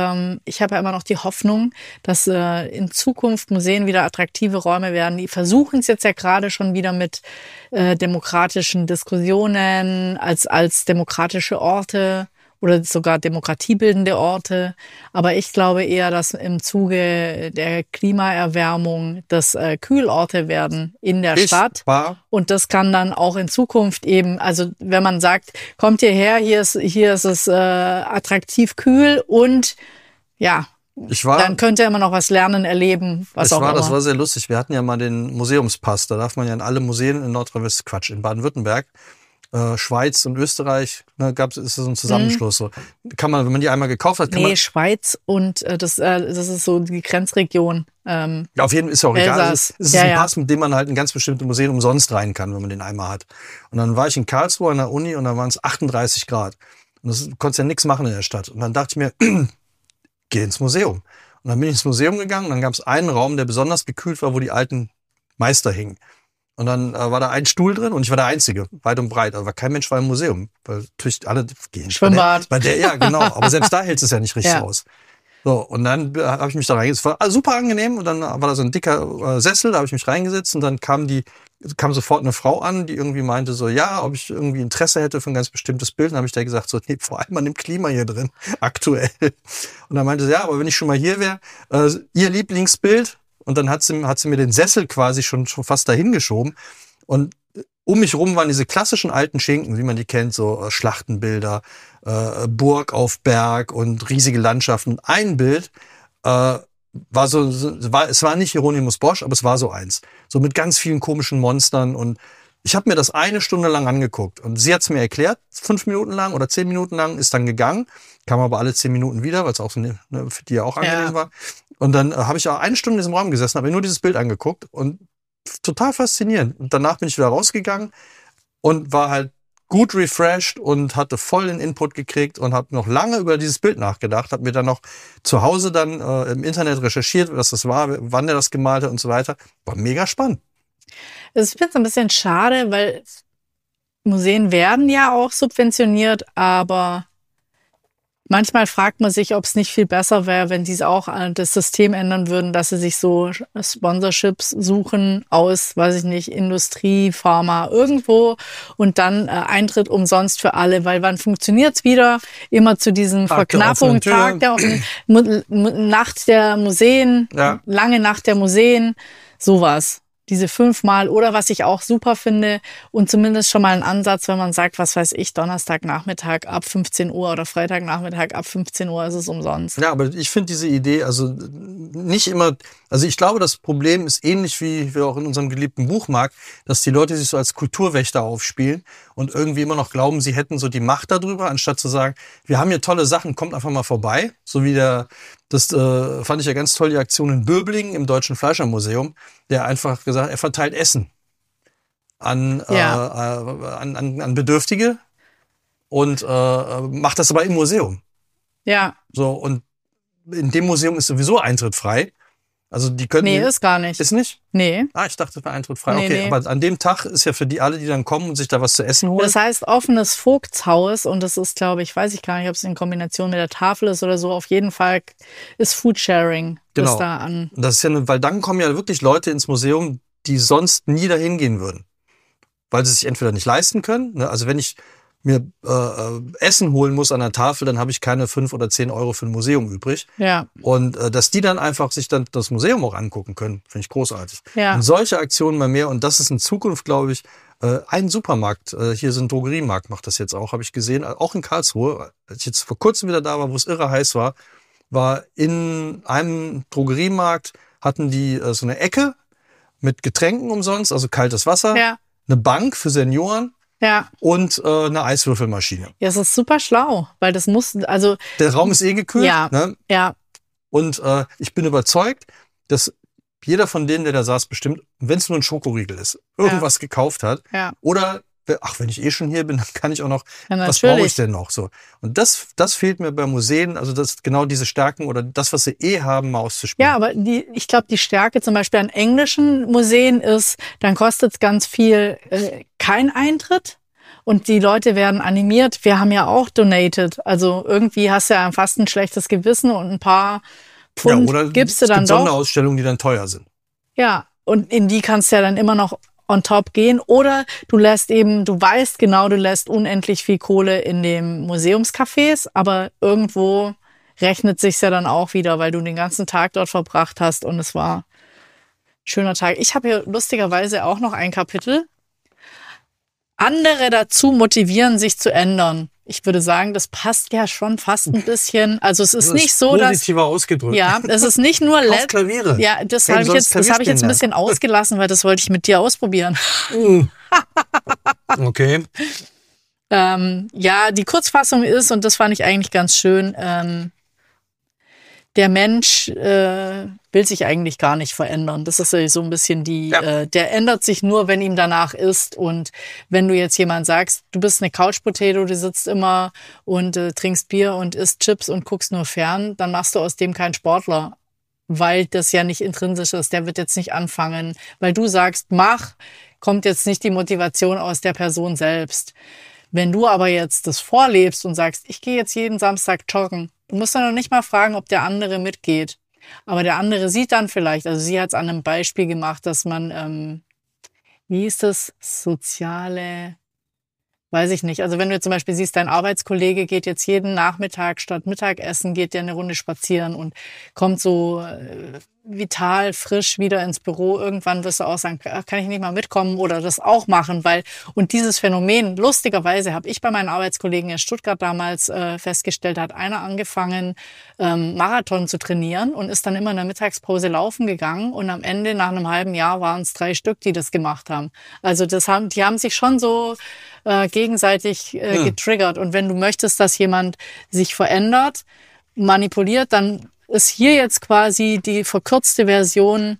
noch die Hoffnung, dass in Zukunft Museen wieder attraktive Räume werden. Die versuchen es jetzt ja gerade schon wieder mit demokratischen Diskussionen als demokratische Orte oder sogar demokratiebildende Orte. Aber ich glaube eher, dass im Zuge der Klimaerwärmung das Kühlorte werden in der Stadt. Und das kann dann auch in Zukunft eben, also wenn man sagt, kommt hierher, hier ist es attraktiv kühl und ja, dann könnt ihr immer noch was lernen, erleben, was auch immer. Das war sehr lustig. Wir hatten ja mal den Museumspass. Da darf man ja in alle Museen in Baden-Württemberg, Schweiz und Österreich, ne, ist so ein Zusammenschluss. So. Kann man, wenn man die einmal gekauft hat, Schweiz und das ist so die Grenzregion. Ja, auf jeden Fall ist ja auch egal. Es ist ein Pass, mit dem man halt in ganz bestimmte Museen umsonst rein kann, wenn man den einmal hat. Und dann war ich in Karlsruhe an der Uni und da waren es 38 Grad. Und du konntest ja nichts machen in der Stadt. Und dann dachte ich mir, geh ins Museum. Und dann bin ich ins Museum gegangen und dann gab es einen Raum, der besonders gekühlt war, wo die alten Meister hingen. Und dann war da ein Stuhl drin und ich war der Einzige, weit und breit. Also kein Mensch war im Museum, weil natürlich alle gehen. Schwimmbad. Ja, genau. Aber selbst da hält es ja nicht richtig aus. So, und dann habe ich mich da reingesetzt. War super angenehm und dann war da so ein dicker Sessel, da habe ich mich reingesetzt und dann kam sofort eine Frau an, die irgendwie meinte so, ja, ob ich irgendwie Interesse hätte für ein ganz bestimmtes Bild. Dann habe ich da gesagt so, nee, vor allem an dem Klima hier drin, aktuell. Und dann meinte sie, ja, aber wenn ich schon mal hier wäre, ihr Lieblingsbild. Und dann hat sie mir den Sessel quasi schon fast dahin geschoben. Und um mich rum waren diese klassischen alten Schinken, wie man die kennt, so Schlachtenbilder, Burg auf Berg und riesige Landschaften. Ein Bild es war nicht Hieronymus Bosch, aber es war so eins. So mit ganz vielen komischen Monstern. Und ich habe mir das 1 Stunde lang angeguckt. Und sie hat es mir erklärt, 5 Minuten lang oder 10 Minuten lang, ist dann gegangen. Kam aber alle 10 Minuten wieder, weil es auch für die ja auch angenehm war. Und dann habe ich auch 1 Stunde in diesem Raum gesessen, habe mir nur dieses Bild angeguckt und total faszinierend. Und danach bin ich wieder rausgegangen und war halt gut refreshed und hatte voll den Input gekriegt und habe noch lange über dieses Bild nachgedacht, habe mir dann noch zu Hause dann im Internet recherchiert, was das war, wann der das gemalt hat und so weiter. War mega spannend. Ich finde es ein bisschen schade, weil Museen werden ja auch subventioniert, aber manchmal fragt man sich, ob es nicht viel besser wäre, wenn die auch das System ändern würden, dass sie sich so Sponsorships suchen aus, weiß ich nicht, Industrie, Pharma, irgendwo und dann Eintritt umsonst für alle, weil wann funktioniert's wieder? Immer zu diesem Verknappung, Tag der Nacht der Museen, lange Nacht der Museen, sowas. Diese 5-mal oder was ich auch super finde und zumindest schon mal ein Ansatz, wenn man sagt, was weiß ich, Donnerstagnachmittag ab 15 Uhr oder Freitagnachmittag ab 15 Uhr ist es umsonst. Ja, aber ich finde diese Idee, also nicht immer, also ich glaube, das Problem ist ähnlich wie wir auch in unserem geliebten Buchmarkt, dass die Leute sich so als Kulturwächter aufspielen und irgendwie immer noch glauben, sie hätten so die Macht darüber, anstatt zu sagen, wir haben hier tolle Sachen, kommt einfach mal vorbei, so wie das fand ich ja ganz toll, die Aktion in Böblingen im Deutschen Fleischermuseum, der einfach gesagt, er verteilt Essen an Bedürftige und macht das aber im Museum. Ja. So, und in dem Museum ist sowieso Eintritt frei. Also die können. Nee, ist gar nicht. Ist nicht? Nee. Ich dachte, es war Eintritt frei. Nee. Aber an dem Tag ist ja für die alle, die dann kommen und sich da was zu essen holen. Das heißt offenes Vogtshaus und das ist, glaube ich, weiß ich gar nicht, ob es in Kombination mit der Tafel ist oder so. Auf jeden Fall ist Foodsharing. Genau. Da an. Das ist ja, weil dann kommen ja wirklich Leute ins Museum, die sonst nie dahin gehen würden. Weil sie sich entweder nicht leisten können. Ne? Also wenn ich mir Essen holen muss an der Tafel, dann habe ich keine 5 oder 10 Euro für ein Museum übrig. Ja. Und dass die dann einfach sich dann das Museum auch angucken können, finde ich großartig. Ja. Und solche Aktionen mal mehr. Und das ist in Zukunft, glaube ich, ein Supermarkt, hier ist ein Drogeriemarkt, macht das jetzt auch, habe ich gesehen, auch in Karlsruhe, als ich jetzt vor kurzem wieder da war, wo es irre heiß war in einem Drogeriemarkt, hatten die so eine Ecke mit Getränken umsonst, also kaltes Wasser, Ja. eine Bank für Senioren Ja. und eine Eiswürfelmaschine. Ja, es ist super schlau, weil das muss, also. Der Raum ist gekühlt. Ja. Ne? Ja. Und ich bin überzeugt, dass jeder von denen, der da saß, bestimmt, wenn es nur ein Schokoriegel ist, irgendwas gekauft hat. Ja. Oder, ach, wenn ich schon hier bin, dann kann ich auch noch, Ja, was brauche ich denn noch? So. Und das fehlt mir bei Museen, also das genau diese Stärken oder das, was sie haben, mal auszuspielen. Ja, aber ich glaube, die Stärke zum Beispiel an englischen Museen ist, dann kostet es ganz viel kein Eintritt. Und die Leute werden animiert. Wir haben ja auch donated. Also irgendwie hast du ja fast ein schlechtes Gewissen und ein paar Pfund oder gibst du dann es gibt doch. Sonderausstellungen, die dann teuer sind. Ja, und in die kannst du ja dann immer noch on top gehen. Oder du weißt genau, du lässt unendlich viel Kohle in dem Museumscafés, aber irgendwo rechnet sich's ja dann auch wieder, weil du den ganzen Tag dort verbracht hast und es war ein schöner Tag. Ich habe hier lustigerweise auch noch ein Kapitel. Andere dazu motivieren, sich zu ändern. Ich würde sagen, das passt ja schon fast ein bisschen. Also es ist nicht so, dass positiver ausgedrückt. ja, es ist nicht nur Kauf Klaviere. Ja, das Hey, habe ich jetzt ein bisschen ausgelassen, weil das wollte ich mit dir ausprobieren. Okay. Ja, die Kurzfassung ist, und das fand ich eigentlich ganz schön, der Mensch will sich eigentlich gar nicht verändern. Das ist so ein bisschen der ändert sich nur, wenn ihm danach ist. Und wenn du jetzt jemand sagst, du bist eine Couch-Potato, du sitzt immer und trinkst Bier und isst Chips und guckst nur fern, dann machst du aus dem keinen Sportler, weil das ja nicht intrinsisch ist. Der wird jetzt nicht anfangen. Weil du sagst, mach, kommt jetzt nicht die Motivation aus der Person selbst. Wenn du aber jetzt das vorlebst und sagst, ich gehe jetzt jeden Samstag joggen, du musst dann noch nicht mal fragen, ob der andere mitgeht. Aber der andere sieht dann vielleicht, also sie hat es an einem Beispiel gemacht, dass man, wie hieß das, soziale, weiß ich nicht. Also wenn du jetzt zum Beispiel siehst, dein Arbeitskollege geht jetzt jeden Nachmittag statt Mittagessen, geht der eine Runde spazieren und kommt so vital, frisch wieder ins Büro. Irgendwann wirst du auch sagen, kann ich nicht mal mitkommen oder das auch machen, und dieses Phänomen, lustigerweise habe ich bei meinen Arbeitskollegen in Stuttgart damals festgestellt, hat einer angefangen, Marathon zu trainieren und ist dann immer in der Mittagspause laufen gegangen und am Ende, nach einem halben Jahr, waren es 3 Stück, die das gemacht haben. Also die haben sich schon so gegenseitig getriggert. Und wenn du möchtest, dass jemand sich verändert, manipuliert, dann ist hier jetzt quasi die verkürzte Version.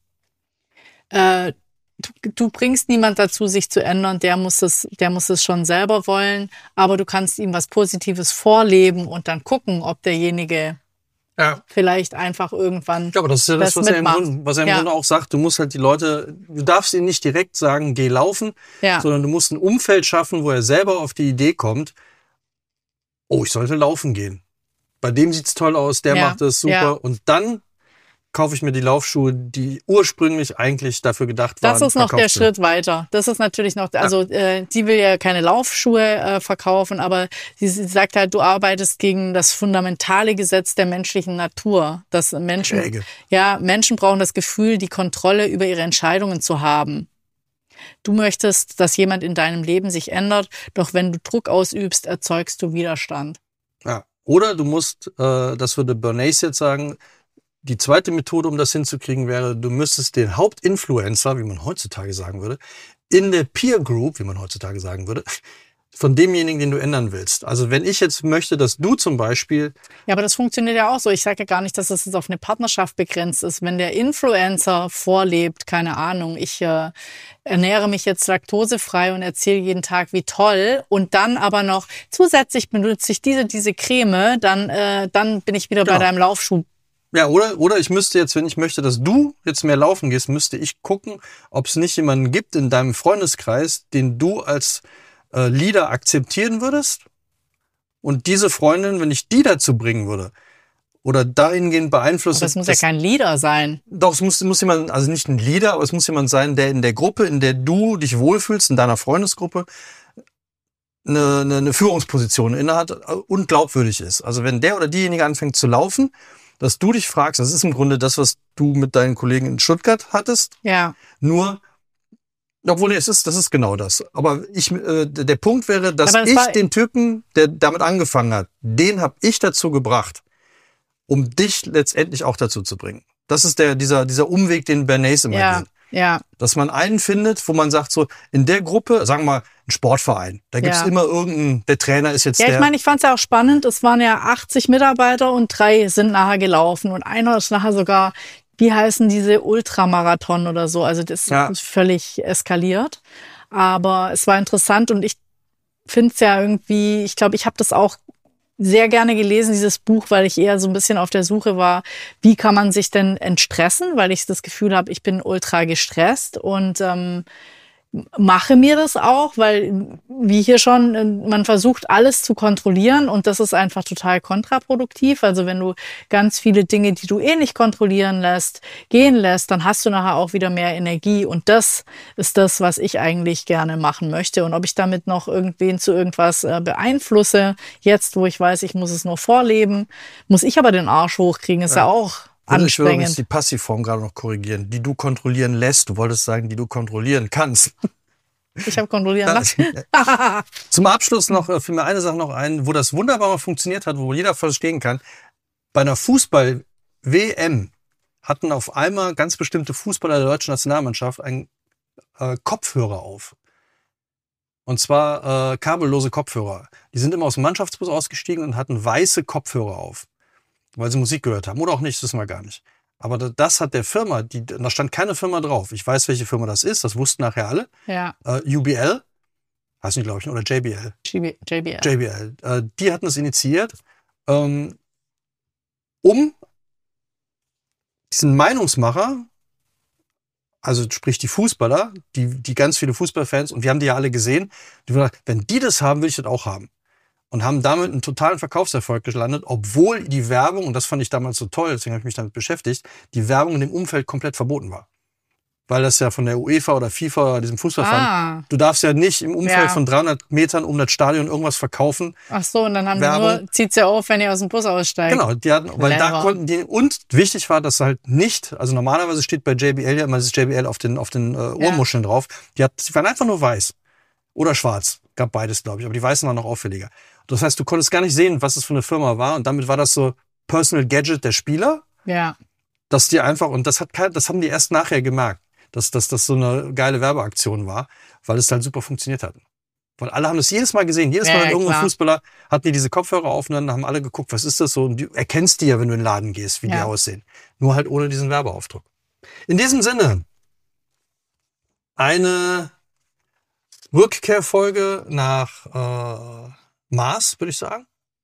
Du bringst niemand dazu, sich zu ändern. Der muss es schon selber wollen. Aber du kannst ihm was Positives vorleben und dann gucken, ob derjenige vielleicht einfach irgendwann. Ja, aber das ist ja das, was er im Grunde auch sagt. Du musst halt du darfst ihm nicht direkt sagen, geh laufen, sondern du musst ein Umfeld schaffen, wo er selber auf die Idee kommt, oh, ich sollte laufen gehen. Bei dem sieht's toll aus, der macht es super. Ja. Und dann kaufe ich mir die Laufschuhe, die ursprünglich eigentlich dafür gedacht waren. Das ist noch der Schritt weiter. Das ist natürlich noch, also die will ja keine Laufschuhe verkaufen, aber sie sagt halt, du arbeitest gegen das fundamentale Gesetz der menschlichen Natur. Dass Menschen brauchen das Gefühl, die Kontrolle über ihre Entscheidungen zu haben. Du möchtest, dass jemand in deinem Leben sich ändert, doch wenn du Druck ausübst, erzeugst du Widerstand. Ja. Oder du musst, das würde Bernays jetzt sagen, die zweite Methode, um das hinzukriegen, wäre, du müsstest den Hauptinfluencer, wie man heutzutage sagen würde, in der Peer Group, wie man heutzutage sagen würde, von demjenigen, den du ändern willst. Also wenn ich jetzt möchte, dass du zum Beispiel... Ja, aber das funktioniert ja auch so. Ich sage ja gar nicht, dass das jetzt auf eine Partnerschaft begrenzt ist. Wenn der Influencer vorlebt, keine Ahnung, ich ernähre mich jetzt laktosefrei und erzähle jeden Tag, wie toll, und dann aber noch zusätzlich benutze ich diese Creme, dann bin ich wieder bei deinem Laufschuh. Ja, oder ich müsste jetzt, wenn ich möchte, dass du jetzt mehr laufen gehst, müsste ich gucken, ob es nicht jemanden gibt in deinem Freundeskreis, den du als Leader akzeptieren würdest. Und diese Freundin, wenn ich die dazu bringen würde oder dahingehend beeinflussen. Aber es muss ja kein Leader sein. Doch, es muss jemand, also nicht ein Leader, aber es muss jemand sein, der in der Gruppe, in der du dich wohlfühlst, in deiner Freundesgruppe, eine Führungsposition innehat und glaubwürdig ist. Also wenn der oder diejenige anfängt zu laufen, dass du dich fragst, das ist im Grunde das, was du mit deinen Kollegen in Stuttgart hattest. Ja. Nur, obwohl das ist genau das. Aber der Punkt wäre, dass ich den Typen, der damit angefangen hat, den habe ich dazu gebracht, um dich letztendlich auch dazu zu bringen. Das ist dieser Umweg, den Bernays immer geht. Ja. Dass man einen findet, wo man sagt, so in der Gruppe, sagen wir mal, ein Sportverein, da gibt's immer der Trainer ist jetzt der. Ja, ich meine, ich fand's ja auch spannend. Es waren ja 80 Mitarbeiter und 3 sind nachher gelaufen und einer ist nachher sogar, wie heißen diese Ultramarathon oder so. Also das ist völlig eskaliert. Aber es war interessant und ich finde es ja irgendwie, ich glaube, ich habe das auch sehr gerne gelesen, dieses Buch, weil ich eher so ein bisschen auf der Suche war, wie kann man sich denn entstressen, weil ich das Gefühl habe, ich bin ultra gestresst und mache mir das auch, weil wie hier schon, man versucht alles zu kontrollieren und das ist einfach total kontraproduktiv. Also wenn du ganz viele Dinge, die du nicht kontrollieren lässt, gehen lässt, dann hast du nachher auch wieder mehr Energie und das ist das, was ich eigentlich gerne machen möchte. Und ob ich damit noch irgendwen zu irgendwas beeinflusse, jetzt wo ich weiß, ich muss es nur vorleben, muss ich aber den Arsch hochkriegen, ist ja auch ich würde übrigens die Passivform gerade noch korrigieren, die du kontrollieren lässt. Du wolltest sagen, die du kontrollieren kannst. Ich habe kontrollieren lassen. Zum Abschluss noch fiel mir eine Sache noch ein, wo das wunderbar mal funktioniert hat, wo jeder verstehen kann. Bei einer Fußball-WM hatten auf einmal ganz bestimmte Fußballer der deutschen Nationalmannschaft einen Kopfhörer auf. Und zwar kabellose Kopfhörer. Die sind immer aus dem Mannschaftsbus ausgestiegen und hatten weiße Kopfhörer auf. Weil sie Musik gehört haben. Oder auch nicht, das wissen wir gar nicht. Aber das hat der Firma, da stand keine Firma drauf. Ich weiß, welche Firma das ist. Das wussten nachher alle. Ja. UBL, heißt nicht, glaube ich, oder JBL. JBL. Die hatten es initiiert, um diesen Meinungsmacher, also sprich die Fußballer, die ganz viele Fußballfans, und wir haben die ja alle gesehen, die haben gesagt, wenn die das haben, will ich das auch haben. Und haben damit einen totalen Verkaufserfolg gelandet, obwohl die Werbung, und das fand ich damals so toll, deswegen habe ich mich damit beschäftigt, die Werbung in dem Umfeld komplett verboten war. Weil das ja von der UEFA oder FIFA oder diesem Fußballverein, du darfst ja nicht im Umfeld von 300 Metern um das Stadion irgendwas verkaufen. Ach so, und dann haben die nur, zieht's ja auf, wenn ihr aus dem Bus aussteigt. Genau, weil da konnten die, und wichtig war, dass halt nicht, also normalerweise steht bei JBL ja immer das JBL auf den Ohrmuscheln drauf, die waren einfach nur weiß oder schwarz, gab beides, glaube ich, aber die weißen waren noch auffälliger. Das heißt, du konntest gar nicht sehen, was es für eine Firma war. Und damit war das so Personal Gadget der Spieler. Ja. Dass die einfach, und das haben die erst nachher gemerkt, dass das so eine geile Werbeaktion war, weil es halt super funktioniert hat. Weil alle haben das jedes Mal gesehen. Jedes Mal, wenn irgendein Fußballer hatten die diese Kopfhörer auf und dann haben alle geguckt, was ist das so? Und du erkennst die ja, wenn du in den Laden gehst, wie die aussehen. Nur halt ohne diesen Werbeaufdruck. In diesem Sinne, eine Rückkehrfolge nach Mars, würde ich sagen.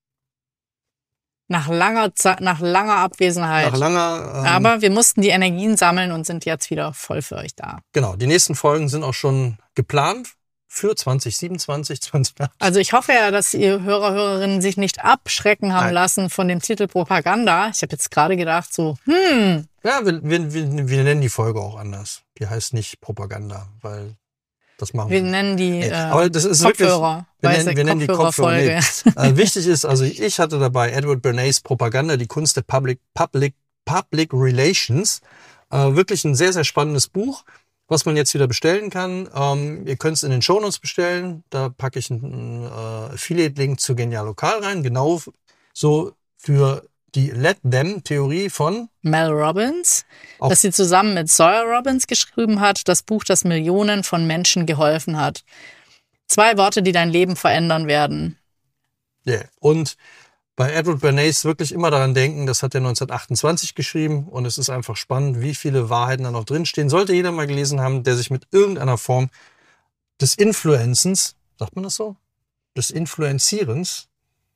Nach langer Abwesenheit. Aber wir mussten die Energien sammeln und sind jetzt wieder voll für euch da. Genau, die nächsten Folgen sind auch schon geplant für 2027, 2028. Also ich hoffe ja, dass ihr Hörerinnen sich nicht abschrecken haben lassen von dem Titel Propaganda. Ich habe jetzt gerade gedacht so, Ja, wir nennen die Folge auch anders. Die heißt nicht Propaganda, weil das machen wir. Wir nennen die aber das ist Kopfhörer. Wir nennen die Kopfhörer. Nee. Wichtig ist, also ich hatte dabei Edward Bernays Propaganda, die Kunst der Public Relations. Wirklich ein sehr, sehr spannendes Buch, was man jetzt wieder bestellen kann. Ihr könnt es in den Shownotes bestellen. Da packe ich einen Affiliate-Link zu Genial Lokal rein. Genau so für die Let Them-Theorie von Mel Robbins, das sie zusammen mit Sawyer Robbins geschrieben hat, das Buch, das Millionen von Menschen geholfen hat. 2 Worte, die dein Leben verändern werden. Ja, und bei Edward Bernays wirklich immer daran denken, das hat er 1928 geschrieben und es ist einfach spannend, wie viele Wahrheiten da noch drinstehen. Sollte jeder mal gelesen haben, der sich mit irgendeiner Form des Influenzens, sagt man das so? Des Influenzierens,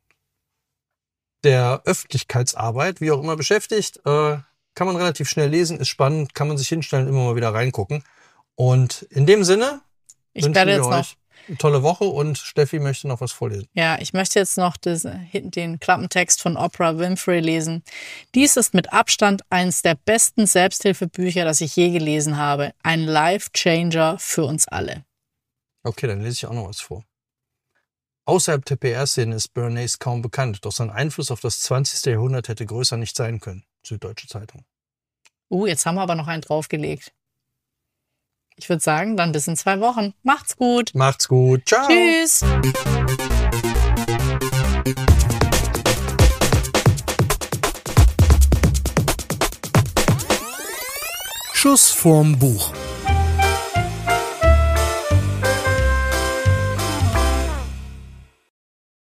der Öffentlichkeitsarbeit, wie auch immer beschäftigt, kann man relativ schnell lesen, ist spannend, kann man sich hinstellen, immer mal wieder reingucken. Und in dem Sinne wünschen wir euch eine tolle Woche und Steffi möchte noch was vorlesen. Ja, ich möchte jetzt noch den Klappentext von Oprah Winfrey lesen. Dies ist mit Abstand eines der besten Selbsthilfebücher, das ich je gelesen habe. Ein Life-Changer für uns alle. Okay, dann lese ich auch noch was vor. Außerhalb der PR-Szene ist Bernays kaum bekannt, doch sein Einfluss auf das 20. Jahrhundert hätte größer nicht sein können. Süddeutsche Zeitung. Jetzt haben wir aber noch einen draufgelegt. Ich würde sagen, dann bis in 2 Wochen. Macht's gut. Macht's gut. Ciao. Tschüss. Schuss vorm Buch.